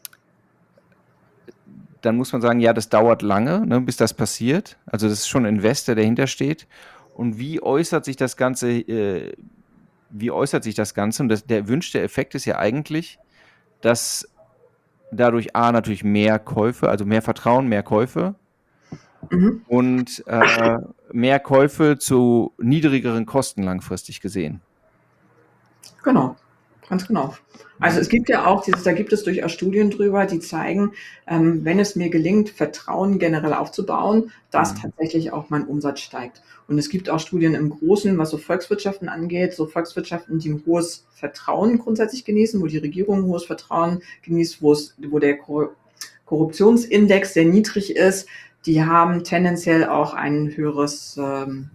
dann muss man sagen, ja, das dauert lange, ne, bis das passiert. Also das ist schon ein Investor, der dahinter steht. Und wie äußert sich das Ganze, äh, wie äußert sich das Ganze? Und das, der erwünschte Effekt ist ja eigentlich, dass dadurch A natürlich mehr Käufe, also mehr Vertrauen, mehr Käufe Mhm. und äh, mehr Käufe zu niedrigeren Kosten langfristig gesehen. Genau, ganz genau. Also es gibt ja auch dieses, da gibt es durchaus Studien drüber, die zeigen, ähm, wenn es mir gelingt, Vertrauen generell aufzubauen, dass Mhm. tatsächlich auch mein Umsatz steigt. Und es gibt auch Studien im Großen, was so Volkswirtschaften angeht, so Volkswirtschaften, die ein hohes Vertrauen grundsätzlich genießen, wo die Regierung ein hohes Vertrauen genießt, wo es, wo der Kor- Korruptionsindex sehr niedrig ist, die haben tendenziell auch ein höheres ähm,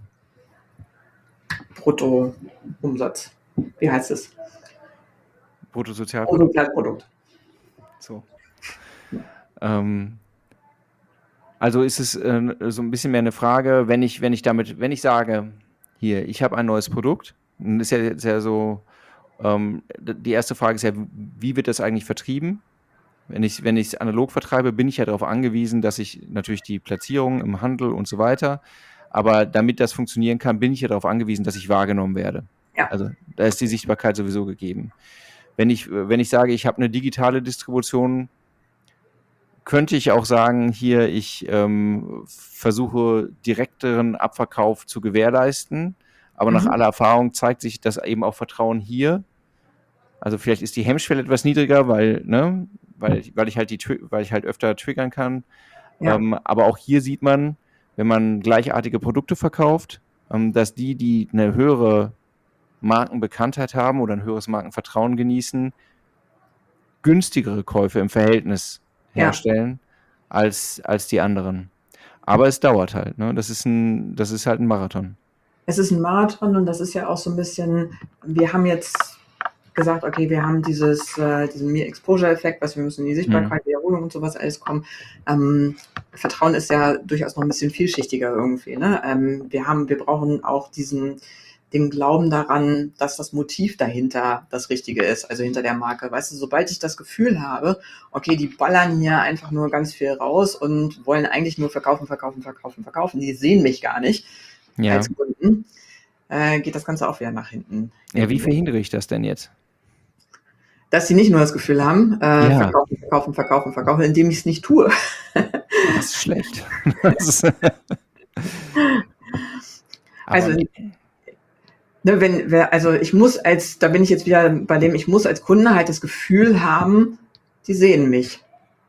Bruttoumsatz. Wie heißt es? Bruttosozialprodukt. Bruttosozialprodukt. So. Ähm, also ist es äh, so ein bisschen mehr eine Frage, wenn ich, wenn ich damit, wenn ich sage, hier, ich habe ein neues Produkt, dann ist ja jetzt ja so, ähm, d- die erste Frage ist ja, wie wird das eigentlich vertrieben? Wenn ich wenn ich es analog vertreibe, bin ich ja darauf angewiesen, dass ich natürlich die Platzierung im Handel und so weiter, aber damit das funktionieren kann, bin ich ja darauf angewiesen, dass ich wahrgenommen werde. Ja. Also da ist die Sichtbarkeit sowieso gegeben. Wenn ich, wenn ich sage, ich habe eine digitale Distribution, könnte ich auch sagen, hier, ich ähm, versuche direkteren Abverkauf zu gewährleisten, aber mhm. nach aller Erfahrung zeigt sich, dass eben auch Vertrauen hier, also vielleicht ist die Hemmschwelle etwas niedriger, weil, ne, weil, weil ich halt die, weil ich halt öfter triggern kann. Ja. Ähm, aber auch hier sieht man, wenn man gleichartige Produkte verkauft, ähm, dass die, die eine höhere Markenbekanntheit haben oder ein höheres Markenvertrauen genießen, günstigere Käufe im Verhältnis herstellen ja. als, als die anderen. Aber es dauert halt, ne? Das ist ein, das ist halt ein Marathon. Es ist ein Marathon und das ist ja auch so ein bisschen, wir haben jetzt gesagt, okay, wir haben dieses, äh, diesen Mere-Exposure-Effekt, was wir müssen in die Sichtbarkeit, die Erholung und sowas alles kommen. Ähm, Vertrauen ist ja durchaus noch ein bisschen vielschichtiger irgendwie, ne? Ähm, wir haben, wir brauchen auch diesen, den Glauben daran, dass das Motiv dahinter das Richtige ist, also hinter der Marke. Weißt du, sobald ich das Gefühl habe, okay, die ballern hier einfach nur ganz viel raus und wollen eigentlich nur verkaufen, verkaufen, verkaufen, verkaufen, die sehen mich gar nicht ja. als Kunden, äh, geht das Ganze auch wieder nach hinten. Ja, wie verhindere ich das denn jetzt? Dass sie nicht nur das Gefühl haben, äh, ja. verkaufen, verkaufen, verkaufen, verkaufen, indem ich es nicht tue. Das ist schlecht. Das ist also, ne, wenn, also ich muss als, da bin ich jetzt wieder bei dem, ich muss als Kunde halt das Gefühl haben, die sehen mich.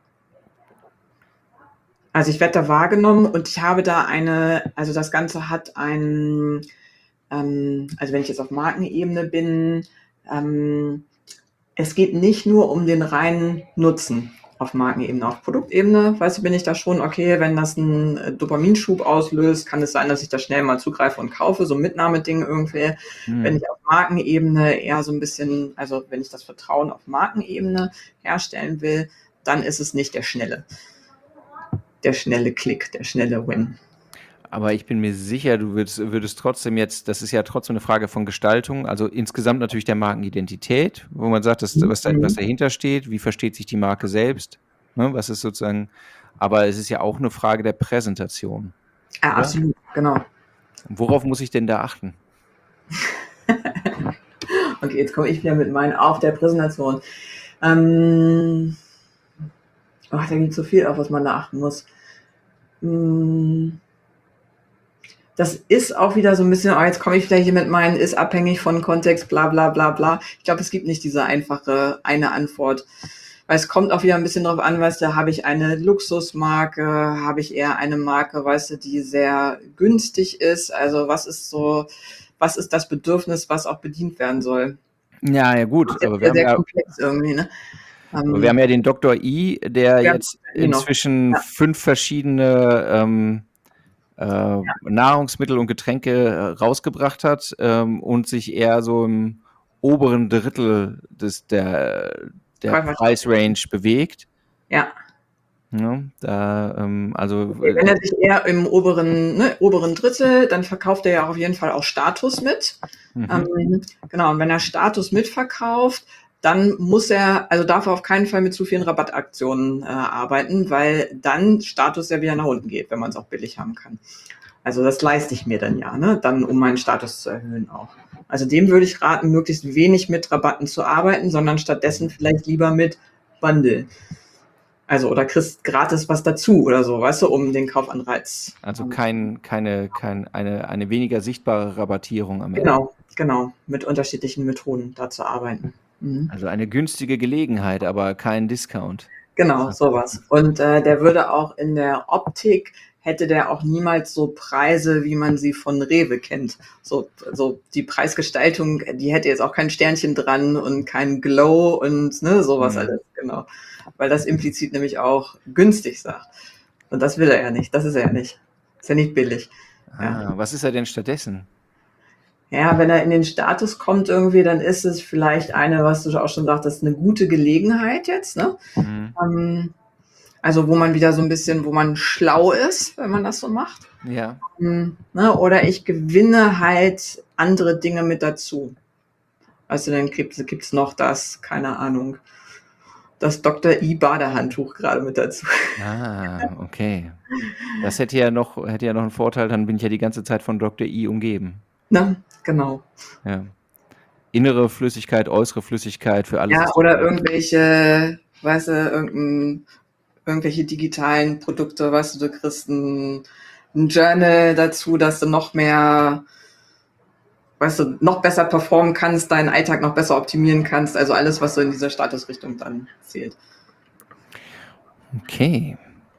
Also ich werde da wahrgenommen und ich habe da eine, also das Ganze hat ein, ähm, also wenn ich jetzt auf Markenebene bin, ähm, es geht nicht nur um den reinen Nutzen auf Markenebene, auf Produktebene, weißt du, bin ich da schon, okay, wenn das einen Dopaminschub auslöst, kann es sein, dass ich da schnell mal zugreife und kaufe, so ein Mitnahmeding irgendwie. Hm. Wenn ich auf Markenebene eher so ein bisschen, also wenn ich das Vertrauen auf Markenebene herstellen will, dann ist es nicht der schnelle, der schnelle Klick, der schnelle Win. Aber ich bin mir sicher, du würdest, würdest trotzdem jetzt, das ist ja trotzdem eine Frage von Gestaltung, also insgesamt natürlich der Markenidentität, wo man sagt, dass, was, da, was dahinter steht, wie versteht sich die Marke selbst, ne, was ist sozusagen, aber es ist ja auch eine Frage der Präsentation. Ja, oder? Absolut, genau. Worauf muss ich denn da achten? Okay, jetzt komme ich wieder mit meinen auf der Präsentation. Ähm, oh, da gibt es so viel, auf was man da achten muss. Hm. Das ist auch wieder so ein bisschen, oh, jetzt komme ich wieder hier mit meinen, ist abhängig von Kontext, bla bla bla bla. Ich glaube, es gibt nicht diese einfache eine Antwort. Weil es kommt auch wieder ein bisschen drauf an, weißt du, habe ich eine Luxusmarke, habe ich eher eine Marke, weißt du, die sehr günstig ist. Also was ist so, was ist das Bedürfnis, was auch bedient werden soll? Ja, ja gut. Das ist aber wir sehr, haben sehr komplex ja, irgendwie, ne? Aber wir haben ja den Doktor I, der ja, jetzt inzwischen ja. fünf verschiedene ähm, Äh, ja. Nahrungsmittel und Getränke äh, rausgebracht hat ähm, und sich eher so im oberen Drittel des, der, der Preisrange bewegt. Ja. Ja, da, ähm, also, okay, wenn er sich eher im oberen, ne, oberen Drittel, dann verkauft er ja auf jeden Fall auch Status mit. Mhm. Ähm, genau, und wenn er Status mitverkauft, dann muss er, also darf er auf keinen Fall mit zu vielen Rabattaktionen äh, arbeiten, weil dann Status ja wieder nach unten geht, wenn man es auch billig haben kann. Also das leiste ich mir dann ja, ne? Dann um meinen Status zu erhöhen auch. Also dem würde ich raten, möglichst wenig mit Rabatten zu arbeiten, sondern stattdessen vielleicht lieber mit Bundle. Also oder kriegst gratis was dazu oder so, weißt du, um den Kaufanreiz. Also kein, keine, kein, eine, eine weniger sichtbare Rabattierung am Ende. Genau, genau, mit unterschiedlichen Methoden da zu arbeiten. Mhm. Also eine günstige Gelegenheit, aber kein Discount. Genau, sowas. Und äh, der würde auch in der Optik, hätte der auch niemals so Preise, wie man sie von Rewe kennt. So, so die Preisgestaltung, die hätte jetzt auch kein Sternchen dran und kein Glow und ne, sowas mhm. alles, genau. Weil das implizit nämlich auch günstig sagt. Und das will er ja nicht, das ist er ja nicht. Ist ja nicht billig. Ah, ja. Was ist er denn stattdessen? Ja, wenn er in den Status kommt irgendwie, dann ist es vielleicht eine, was du auch schon sagtest, eine gute Gelegenheit jetzt, ne? Mhm. Ähm, also wo man wieder so ein bisschen, wo man schlau ist, wenn man das so macht. Ja. Ähm, ne? Oder ich gewinne halt andere Dinge mit dazu. Weißt du, dann gibt es noch das, keine Ahnung, das Doktor I Badehandtuch gerade mit dazu. Ah, okay. Das hätte ja noch, hätte ja noch einen Vorteil, dann bin ich ja die ganze Zeit von Doktor I umgeben. Na, genau. Ja. Innere Flüssigkeit, äußere Flüssigkeit, für alles. Ja, oder irgendwelche, weißt du, irgendein, irgendwelche digitalen Produkte, weißt du, du kriegst ein, ein Journal dazu, dass du noch mehr, weißt du, noch besser performen kannst, deinen Alltag noch besser optimieren kannst. Also alles, was so in dieser Statusrichtung dann zählt. Okay.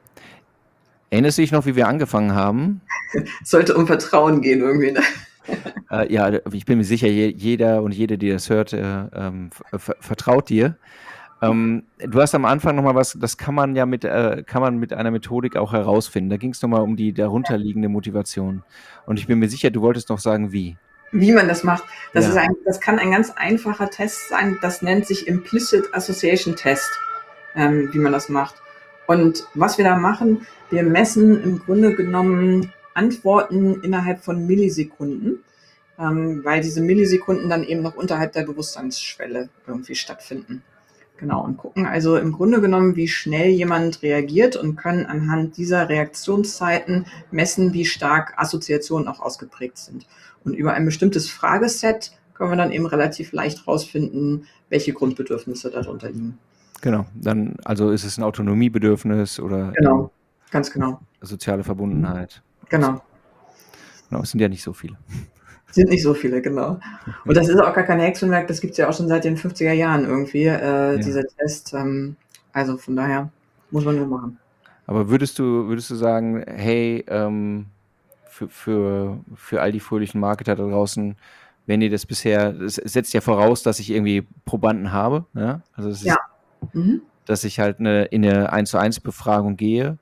Erinnerst du dich noch, wie wir angefangen haben? Es sollte um Vertrauen gehen irgendwie, ne? Äh, ja, ich bin mir sicher, je, jeder und jede, die das hört, äh, ähm, ver- vertraut dir. Ähm, du hast am Anfang nochmal was, das kann man ja mit, äh, kann man mit einer Methodik auch herausfinden. Da ging es nochmal um die darunterliegende Motivation. Und ich bin mir sicher, du wolltest noch sagen, wie. Wie man das macht. Das, Ja. ist ein, das kann ein ganz einfacher Test sein. Das nennt sich Implicit Association Test, ähm, wie man das macht. Und was wir da machen, wir messen im Grunde genommen Antworten innerhalb von Millisekunden, ähm, weil diese Millisekunden dann eben noch unterhalb der Bewusstseinsschwelle irgendwie stattfinden. Genau, und gucken also im Grunde genommen, wie schnell jemand reagiert und können anhand dieser Reaktionszeiten messen, wie stark Assoziationen auch ausgeprägt sind. Und über ein bestimmtes Frageset können wir dann eben relativ leicht rausfinden, welche Grundbedürfnisse darunter liegen. Genau, dann, also ist es ein Autonomiebedürfnis oder Genau, ganz genau. soziale Verbundenheit. Genau. Genau, es sind ja nicht so viele. Sind nicht so viele, genau. Und das ist auch gar kein Hexenwerk, das gibt es ja auch schon seit den fünfziger Jahren irgendwie, äh, Ja. dieser Test. Ähm, also von daher muss man nur machen. Aber würdest du, würdest du sagen, hey, ähm, für, für, für all die fröhlichen Marketer da draußen, wenn ihr das bisher, das setzt ja voraus, dass ich irgendwie Probanden habe, ja? Also es ist, Ja. Mhm. dass ich halt eine, in eine eins zu eins Befragung gehe.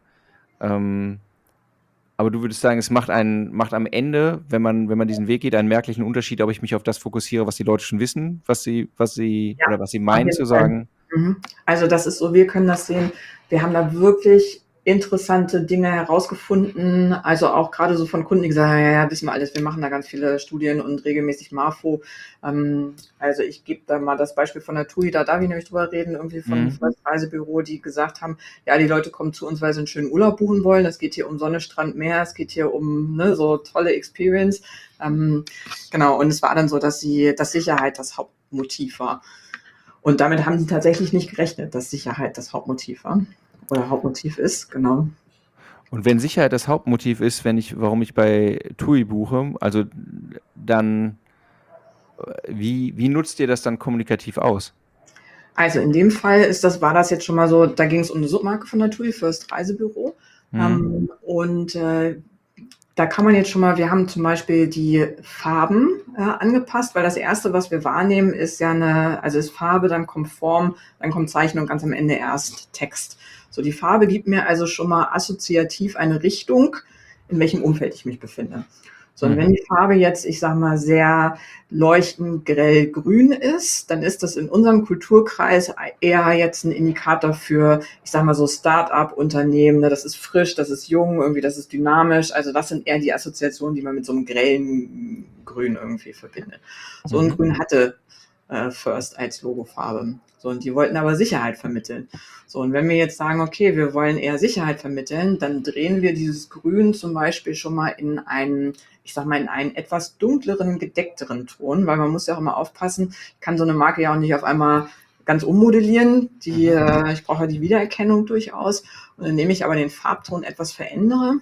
Ähm, aber du würdest sagen, es macht einen, macht am Ende, wenn man, wenn man diesen Weg geht, einen merklichen Unterschied, ob ich mich auf das fokussiere, was die Leute schon wissen, was sie, was sie, Ja, oder was sie meinen auf zu jeden Fall. sagen. Mhm. Also das ist so, wir können das sehen. Wir haben da wirklich interessante Dinge herausgefunden. Also auch gerade so von Kunden, die gesagt haben, ja, ja, wissen wir alles, wir machen da ganz viele Studien und regelmäßig Marfo. Ähm, also ich gebe da mal das Beispiel von der T U I, da darf ich nämlich drüber reden, irgendwie von Mhm. einem Reisebüro, die gesagt haben, ja, die Leute kommen zu uns, weil sie einen schönen Urlaub buchen wollen. Es geht hier um Sonne, Strand, Meer, es geht hier um ne, so tolle Experience. Ähm, genau, und es war dann so, dass sie, dass Sicherheit das Hauptmotiv war. Und damit haben die tatsächlich nicht gerechnet, dass Sicherheit das Hauptmotiv war oder Hauptmotiv ist, genau. Und wenn Sicherheit das Hauptmotiv ist, wenn ich, warum ich bei T U I buche, also dann, äh, wie, wie nutzt ihr das dann kommunikativ aus? Also in dem Fall ist das, war das jetzt schon mal so, da ging es um eine Submarke von der T U I für das Reisebüro. Mhm. Ähm, und äh, da kann man jetzt schon mal, wir haben zum Beispiel die Farben äh, angepasst, weil das Erste, was wir wahrnehmen, ist ja eine, also ist Farbe, dann kommt Form, dann kommt Zeichnung, ganz am Ende erst Text. So, die Farbe gibt mir also schon mal assoziativ eine Richtung, in welchem Umfeld ich mich befinde. So, und Mhm. wenn die Farbe jetzt, ich sag mal, sehr leuchtend grell grün ist, dann ist das in unserem Kulturkreis eher jetzt ein Indikator für, ich sag mal so Start-up-Unternehmen, ne? Das ist frisch, das ist jung, irgendwie, das ist dynamisch. Also das sind eher die Assoziationen, die man mit so einem grellen Grün irgendwie verbindet. So ein Mhm. Grün hatte äh, First als Logofarbe. So, und die wollten aber Sicherheit vermitteln. So, und wenn wir jetzt sagen, okay, wir wollen eher Sicherheit vermitteln, dann drehen wir dieses Grün zum Beispiel schon mal in einen, ich sag mal, in einen etwas dunkleren, gedeckteren Ton, weil man muss ja auch immer aufpassen, ich kann so eine Marke ja auch nicht auf einmal ganz ummodellieren. Die, Mhm. äh, ich brauche ja die Wiedererkennung durchaus. Und indem ich aber den Farbton etwas verändere,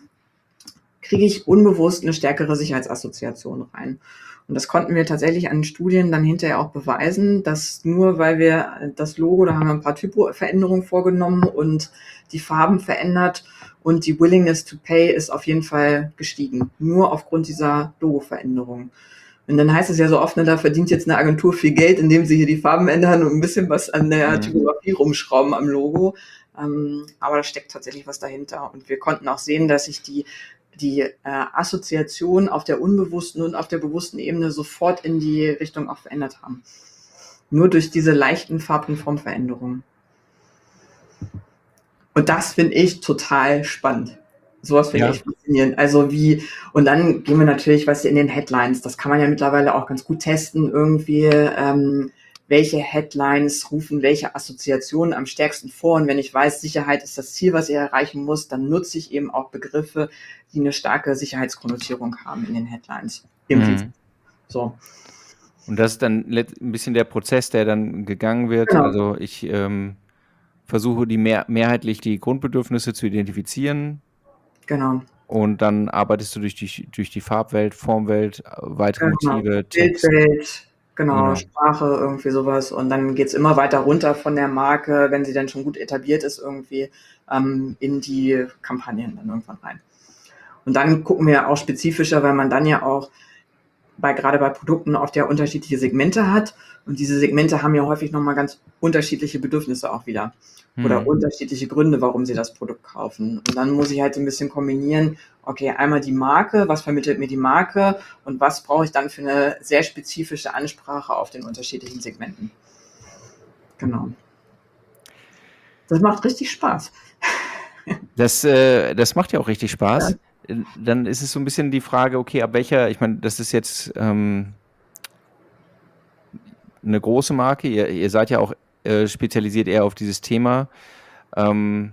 kriege ich unbewusst eine stärkere Sicherheitsassoziation rein. Und das konnten wir tatsächlich an Studien dann hinterher auch beweisen, dass nur weil wir das Logo, da haben wir ein paar Typo-Veränderungen vorgenommen und die Farben verändert und die Willingness to Pay ist auf jeden Fall gestiegen, nur aufgrund dieser Logo-Veränderung. Und dann heißt es ja so oft, ne, da verdient jetzt eine Agentur viel Geld, indem sie hier die Farben ändern und ein bisschen was an der Mhm. Typografie rumschrauben am Logo. Ähm, aber da steckt tatsächlich was dahinter. Und wir konnten auch sehen, dass sich die die äh, Assoziation auf der unbewussten und auf der bewussten Ebene sofort in die Richtung auch verändert haben. Nur durch diese leichten Farb- und Formveränderungen. Und das finde ich total spannend. Sowas finde Ja. ich faszinierend. Also wie, und dann gehen wir natürlich, was in den Headlines, das kann man ja mittlerweile auch ganz gut testen, irgendwie, ähm, welche Headlines rufen welche Assoziationen am stärksten vor. Und wenn ich weiß, Sicherheit ist das Ziel, was ich erreichen muss, dann nutze ich eben auch Begriffe, die eine starke Sicherheitskonnotierung haben in den Headlines. Implizit. Mhm. So. Und das ist dann let- ein bisschen der Prozess, der dann gegangen wird. Genau. Also ich ähm, versuche die mehr, mehrheitlich die Grundbedürfnisse zu identifizieren Genau. und dann arbeitest du durch die, durch die Farbwelt, Formwelt, äh, weitere Genau. Motive, Text. Bildwelt, genau, Genau. Sprache, irgendwie sowas. Und dann geht's immer weiter runter von der Marke, wenn sie dann schon gut etabliert ist, irgendwie ähm, in die Kampagnen dann irgendwann rein. Und dann gucken wir auch spezifischer, weil man dann ja auch bei, gerade bei Produkten oft ja unterschiedliche Segmente hat. Und diese Segmente haben ja häufig nochmal ganz unterschiedliche Bedürfnisse auch wieder. Oder Hm. unterschiedliche Gründe, warum sie das Produkt kaufen. Und dann muss ich halt so ein bisschen kombinieren, okay, einmal die Marke, was vermittelt mir die Marke und was brauche ich dann für eine sehr spezifische Ansprache auf den unterschiedlichen Segmenten. Genau. Das macht richtig Spaß. Das, äh, das macht ja auch richtig Spaß. Dann ist es so ein bisschen die Frage, okay, ab welcher, ich meine, das ist jetzt ähm, eine große Marke, ihr, ihr seid ja auch äh, spezialisiert eher auf dieses Thema. Ähm,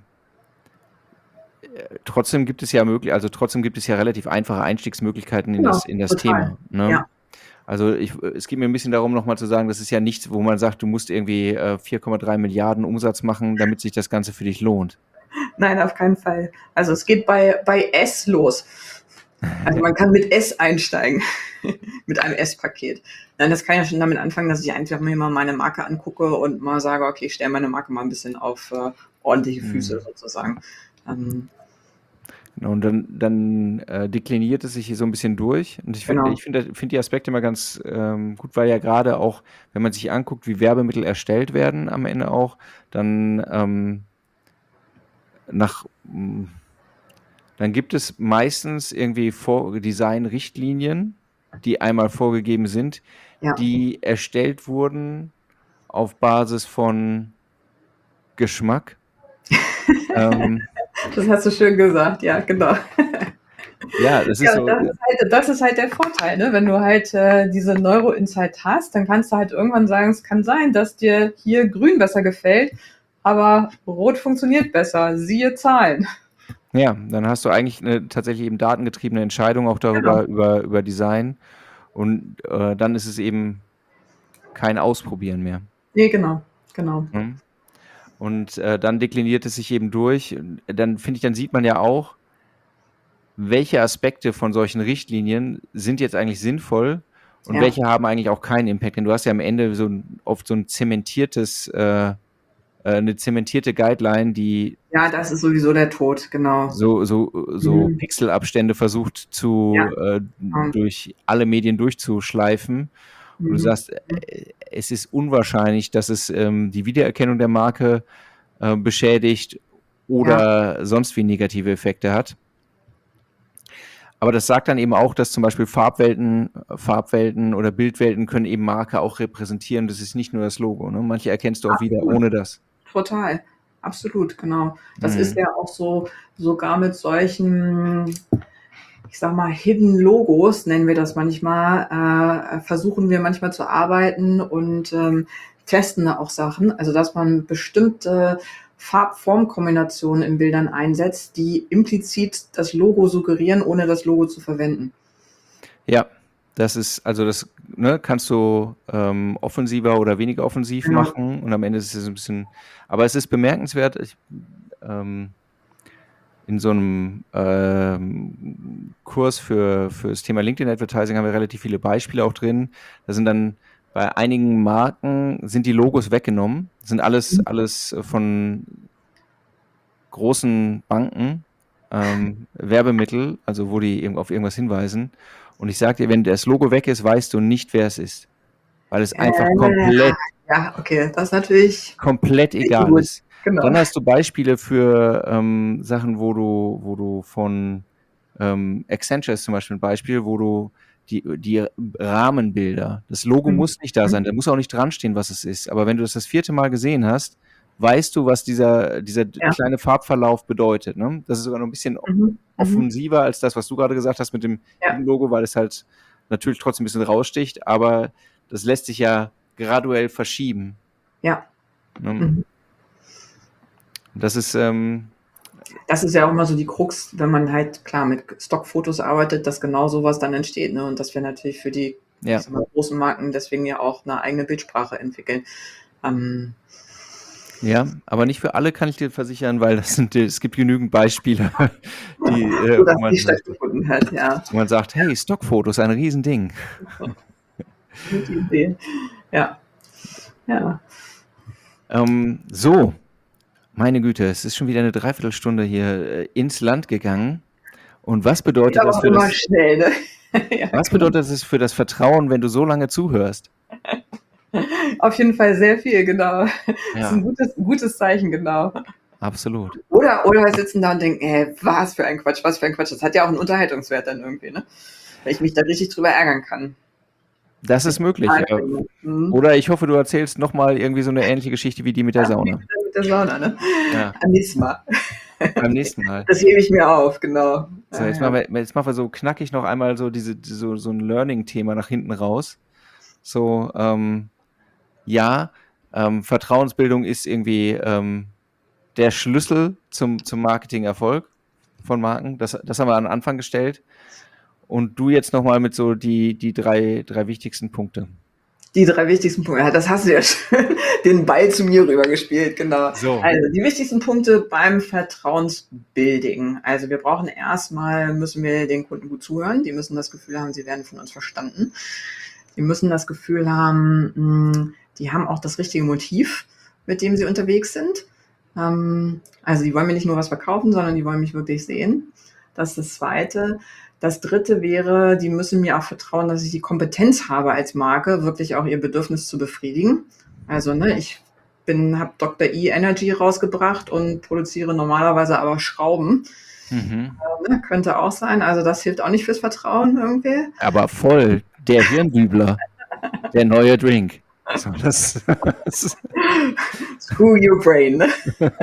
äh, trotzdem gibt es ja möglich, also trotzdem gibt es ja relativ einfache Einstiegsmöglichkeiten in Genau, das, in das total. Thema. Ne? Ja. Also ich, es geht mir ein bisschen darum, nochmal zu sagen, das ist ja nichts, wo man sagt, du musst irgendwie äh, vier Komma drei Milliarden Umsatz machen, damit sich das Ganze für dich lohnt. Nein, auf keinen Fall. Also es geht bei, bei S los. Also man kann mit S einsteigen, mit einem S-Paket. Dann das kann ja schon damit anfangen, dass ich einfach mir mal meine Marke angucke und mal sage, okay, ich stelle meine Marke mal ein bisschen auf äh, ordentliche Füße Mhm. sozusagen. Ähm, Genau, und dann, dann äh, dekliniert es sich hier so ein bisschen durch. Und ich finde Genau. ich finde find die Aspekte immer ganz ähm, gut, weil ja gerade auch, wenn man sich anguckt, wie Werbemittel erstellt werden am Ende auch, dann ähm, nach mh, dann gibt es meistens irgendwie Vor- Design-Richtlinien, die einmal vorgegeben sind, Ja. die erstellt wurden auf Basis von Geschmack. ähm, Das hast du schön gesagt, ja, genau. ja, das ist Ja, so. das ist halt, das ist halt der Vorteil, ne? Wenn du halt äh, diese Neuro-Insight hast, dann kannst du halt irgendwann sagen, es kann sein, dass dir hier grün besser gefällt, aber rot funktioniert besser. Siehe Zahlen. Ja, dann hast du eigentlich eine tatsächlich eben datengetriebene Entscheidung auch darüber, Genau. über, über Design. Und äh, dann ist es eben kein Ausprobieren mehr. Nee, genau, genau. Ne? Und äh, dann dekliniert es sich eben durch. Dann finde ich, dann sieht man ja auch, welche Aspekte von solchen Richtlinien sind jetzt eigentlich sinnvoll und Ja. welche haben eigentlich auch keinen Impact. Denn du hast ja am Ende so ein, oft so ein zementiertes, äh, äh, eine zementierte Guideline, die Ja, das ist sowieso der Tod, genau. so, so, so Mhm. Pixelabstände versucht zu Ja. äh, durch alle Medien durchzuschleifen. Und du Mhm. sagst, äh, es ist unwahrscheinlich, dass es ähm, die Wiedererkennung der Marke äh, beschädigt oder sonst wie negative Effekte hat. Aber das sagt dann eben auch, dass zum Beispiel Farbwelten, Farbwelten oder Bildwelten können eben Marke auch repräsentieren. Das ist nicht nur das Logo. Ne? Manche erkennst du auch wieder Absolut. ohne das. Total. Absolut, genau. Das Mhm. ist ja auch so, sogar mit solchen, ich sag mal, Hidden Logos, nennen wir das manchmal, äh, versuchen wir manchmal zu arbeiten und ähm, testen da auch Sachen. Also, dass man bestimmte Farb-Form-Kombinationen in Bildern einsetzt, die implizit das Logo suggerieren, ohne das Logo zu verwenden. Ja, das ist, also das ne, kannst du ähm, offensiver oder weniger offensiv Genau. machen und am Ende ist es ein bisschen, aber es ist bemerkenswert, ich, ähm, in so einem ähm, Kurs für, für das Thema LinkedIn Advertising haben wir relativ viele Beispiele auch drin. Da sind dann bei einigen Marken sind die Logos weggenommen, sind alles, Mhm. alles von großen Banken, ähm, Werbemittel, also wo die eben auf irgendwas hinweisen. Und ich sage dir, wenn das Logo weg ist, weißt du nicht, wer es ist. Weil es einfach Äh, komplett, ja, okay, das ist natürlich komplett richtig egal gut. ist. Genau. Dann hast du Beispiele für ähm, Sachen, wo du, wo du von ähm, Accenture ist zum Beispiel ein Beispiel, wo du die, die Rahmenbilder, das Logo Mhm. muss nicht da sein, da muss auch nicht dran stehen, was es ist. Aber wenn du das das vierte Mal gesehen hast, weißt du, was dieser, dieser Ja. kleine Farbverlauf bedeutet. Ne? Das ist sogar noch ein bisschen Mhm. Mhm. offensiver als das, was du gerade gesagt hast mit dem Ja. Logo, weil es halt natürlich trotzdem ein bisschen raussticht, aber das lässt sich ja graduell verschieben. Ja. Ne? Mhm. Das ist, ähm, Das ist ja auch immer so die Krux, wenn man halt klar mit Stockfotos arbeitet, dass genau sowas dann entsteht. Ne? Und dass wir natürlich für die ja. ich sag mal, großen Marken deswegen ja auch eine eigene Bildsprache entwickeln. Ähm, Ja, aber nicht für alle, kann ich dir versichern, weil das sind, es gibt genügend Beispiele, die, äh, so dass wo, man, die stattgefunden hat, ja. wo man sagt, hey, Stockfotos, ein Riesending. Gute Idee. Ja. Ja. Ähm, so, meine Güte, es ist schon wieder eine Dreiviertelstunde hier äh, ins Land gegangen. Und was bedeutet aber das für immer das, schnell, ne? Ja, was bedeutet das für das Vertrauen, wenn du so lange zuhörst? auf jeden Fall sehr viel, genau. Das Ja. ist ein gutes, gutes Zeichen, genau. Absolut. Oder, oder wir sitzen da und denken, ey, was für ein Quatsch, was für ein Quatsch. Das hat ja auch einen Unterhaltungswert dann irgendwie, ne? Weil ich mich da richtig drüber ärgern kann. Das ist möglich. Ja. Mhm. Oder ich hoffe, du erzählst nochmal irgendwie so eine ähnliche Geschichte wie die mit der Ja, Sauna. Mit der Sauna, ne? Ja. Am nächsten Mal. Beim nächsten Mal. Das hebe ich mir auf, genau. So, jetzt, ja, machen wir, jetzt machen wir so knackig noch einmal so diese, so, so ein Learning-Thema nach hinten raus. So, ähm, ja, ähm, Vertrauensbildung ist irgendwie ähm, der Schlüssel zum, zum Marketing-Erfolg von Marken. Das, das haben wir am Anfang gestellt. Und du jetzt nochmal mit so die, die drei, drei wichtigsten Punkte. Die drei wichtigsten Punkte, ja, das hast du ja schön den Ball zu mir rübergespielt, genau. So. Also die wichtigsten Punkte beim Vertrauensbuilding. Also wir brauchen erstmal, müssen wir den Kunden gut zuhören. Die müssen das Gefühl haben, sie werden von uns verstanden. Die müssen das Gefühl haben, mh, die haben auch das richtige Motiv, mit dem sie unterwegs sind. Ähm, also die wollen mir nicht nur was verkaufen, sondern die wollen mich wirklich sehen. Das ist das Zweite. Das Dritte wäre, die müssen mir auch vertrauen, dass ich die Kompetenz habe als Marke, wirklich auch ihr Bedürfnis zu befriedigen. Also ne, ich bin, habe Doktor E Energy rausgebracht und produziere normalerweise aber Schrauben. Mhm. Äh, ne, könnte auch sein. Also das hilft auch nicht fürs Vertrauen irgendwie. Aber voll, der Hirndübler, der neue Drink. So, das, das Screw your brain. Ne?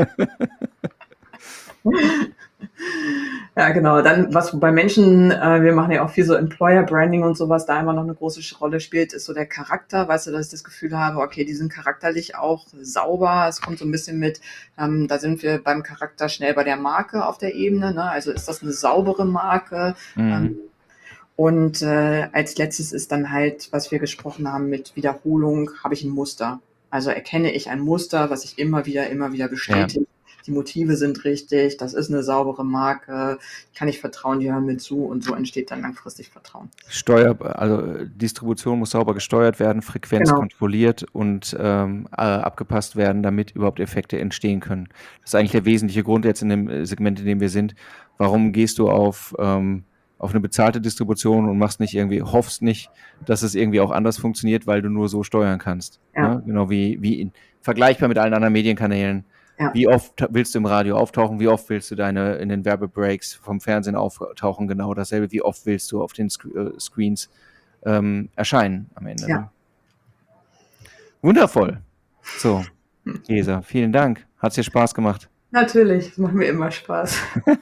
Ja, genau. Dann, was bei Menschen, äh, wir machen ja auch viel so Employer Branding und sowas, da immer noch eine große Rolle spielt, ist so der Charakter. Weißt du, dass ich das Gefühl habe, okay, die sind charakterlich auch sauber. Es kommt so ein bisschen mit, ähm, da sind wir beim Charakter schnell bei der Marke auf der Ebene. Ne? Also ist das eine saubere Marke? Mhm. Ähm, und äh, als letztes ist dann halt, was wir gesprochen haben mit Wiederholung, habe ich ein Muster. Also erkenne ich ein Muster, was ich immer wieder, immer wieder bestätige. Ja. Die Motive sind richtig, das ist eine saubere Marke, kann ich vertrauen, die hören mir zu und so entsteht dann langfristig Vertrauen. Steuer, also Distribution muss sauber gesteuert werden, Frequenz Genau. kontrolliert und ähm, äh, abgepasst werden, damit überhaupt Effekte entstehen können. Das ist eigentlich der wesentliche Grund jetzt in dem Segment, in dem wir sind. Warum gehst du auf, ähm, auf eine bezahlte Distribution und machst nicht irgendwie, hoffst nicht, dass es irgendwie auch anders funktioniert, weil du nur so steuern kannst. Ja. Ne? Genau wie, wie in, vergleichbar mit allen anderen Medienkanälen. Ja. Wie oft willst du im Radio auftauchen? Wie oft willst du deine in den Werbebreaks vom Fernsehen auftauchen? Genau dasselbe. Wie oft willst du auf den Sc- äh, Screens ähm, erscheinen am Ende? Ja. Ne? Wundervoll. So, Gesa, vielen Dank. Hat es dir Spaß gemacht? Natürlich, das macht mir immer Spaß.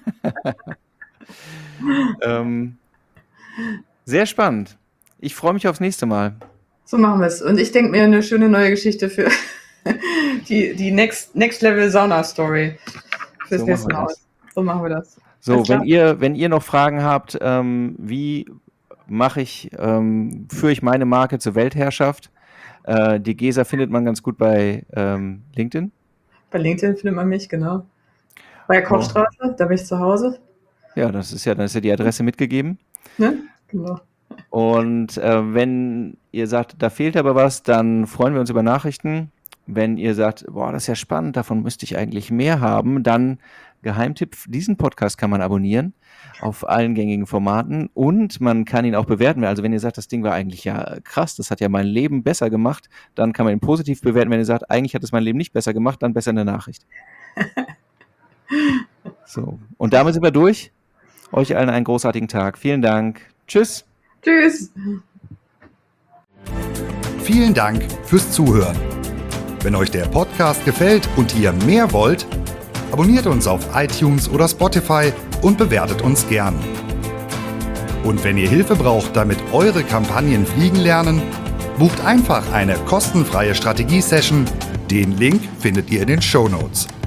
ähm, sehr spannend. Ich freue mich aufs nächste Mal. So machen wir es. Und ich denke mir eine schöne neue Geschichte für die, die Next, Next Level Sauna Story fürs so nächste Mal. So machen wir das. So, wenn ihr, wenn ihr noch Fragen habt, ähm, wie mache ich, ähm, führe ich meine Marke zur Weltherrschaft? Äh, die Gesa findet man ganz gut bei ähm, LinkedIn. Bei LinkedIn findet man mich, genau. Bei der Kochstraße, oh. Da bin ich zu Hause. Ja, das ist ja, dann ist ja die Adresse mitgegeben. Ne? Genau. Und äh, wenn ihr sagt, da fehlt aber was, dann freuen wir uns über Nachrichten. Wenn ihr sagt, boah, das ist ja spannend, davon müsste ich eigentlich mehr haben, dann Geheimtipp, diesen Podcast kann man abonnieren auf allen gängigen Formaten und man kann ihn auch bewerten. Also wenn ihr sagt, das Ding war eigentlich ja krass, das hat ja mein Leben besser gemacht, dann kann man ihn positiv bewerten. Wenn ihr sagt, eigentlich hat es mein Leben nicht besser gemacht, dann besser eine Nachricht. So, und damit sind wir durch. Euch allen einen großartigen Tag. Vielen Dank. Tschüss. Tschüss. Vielen Dank fürs Zuhören. Wenn euch der Podcast gefällt und ihr mehr wollt, abonniert uns auf iTunes oder Spotify und bewertet uns gern. Und wenn ihr Hilfe braucht, damit eure Kampagnen fliegen lernen, Bucht einfach eine kostenfreie Strategie-Session. Den Link findet ihr in den Shownotes.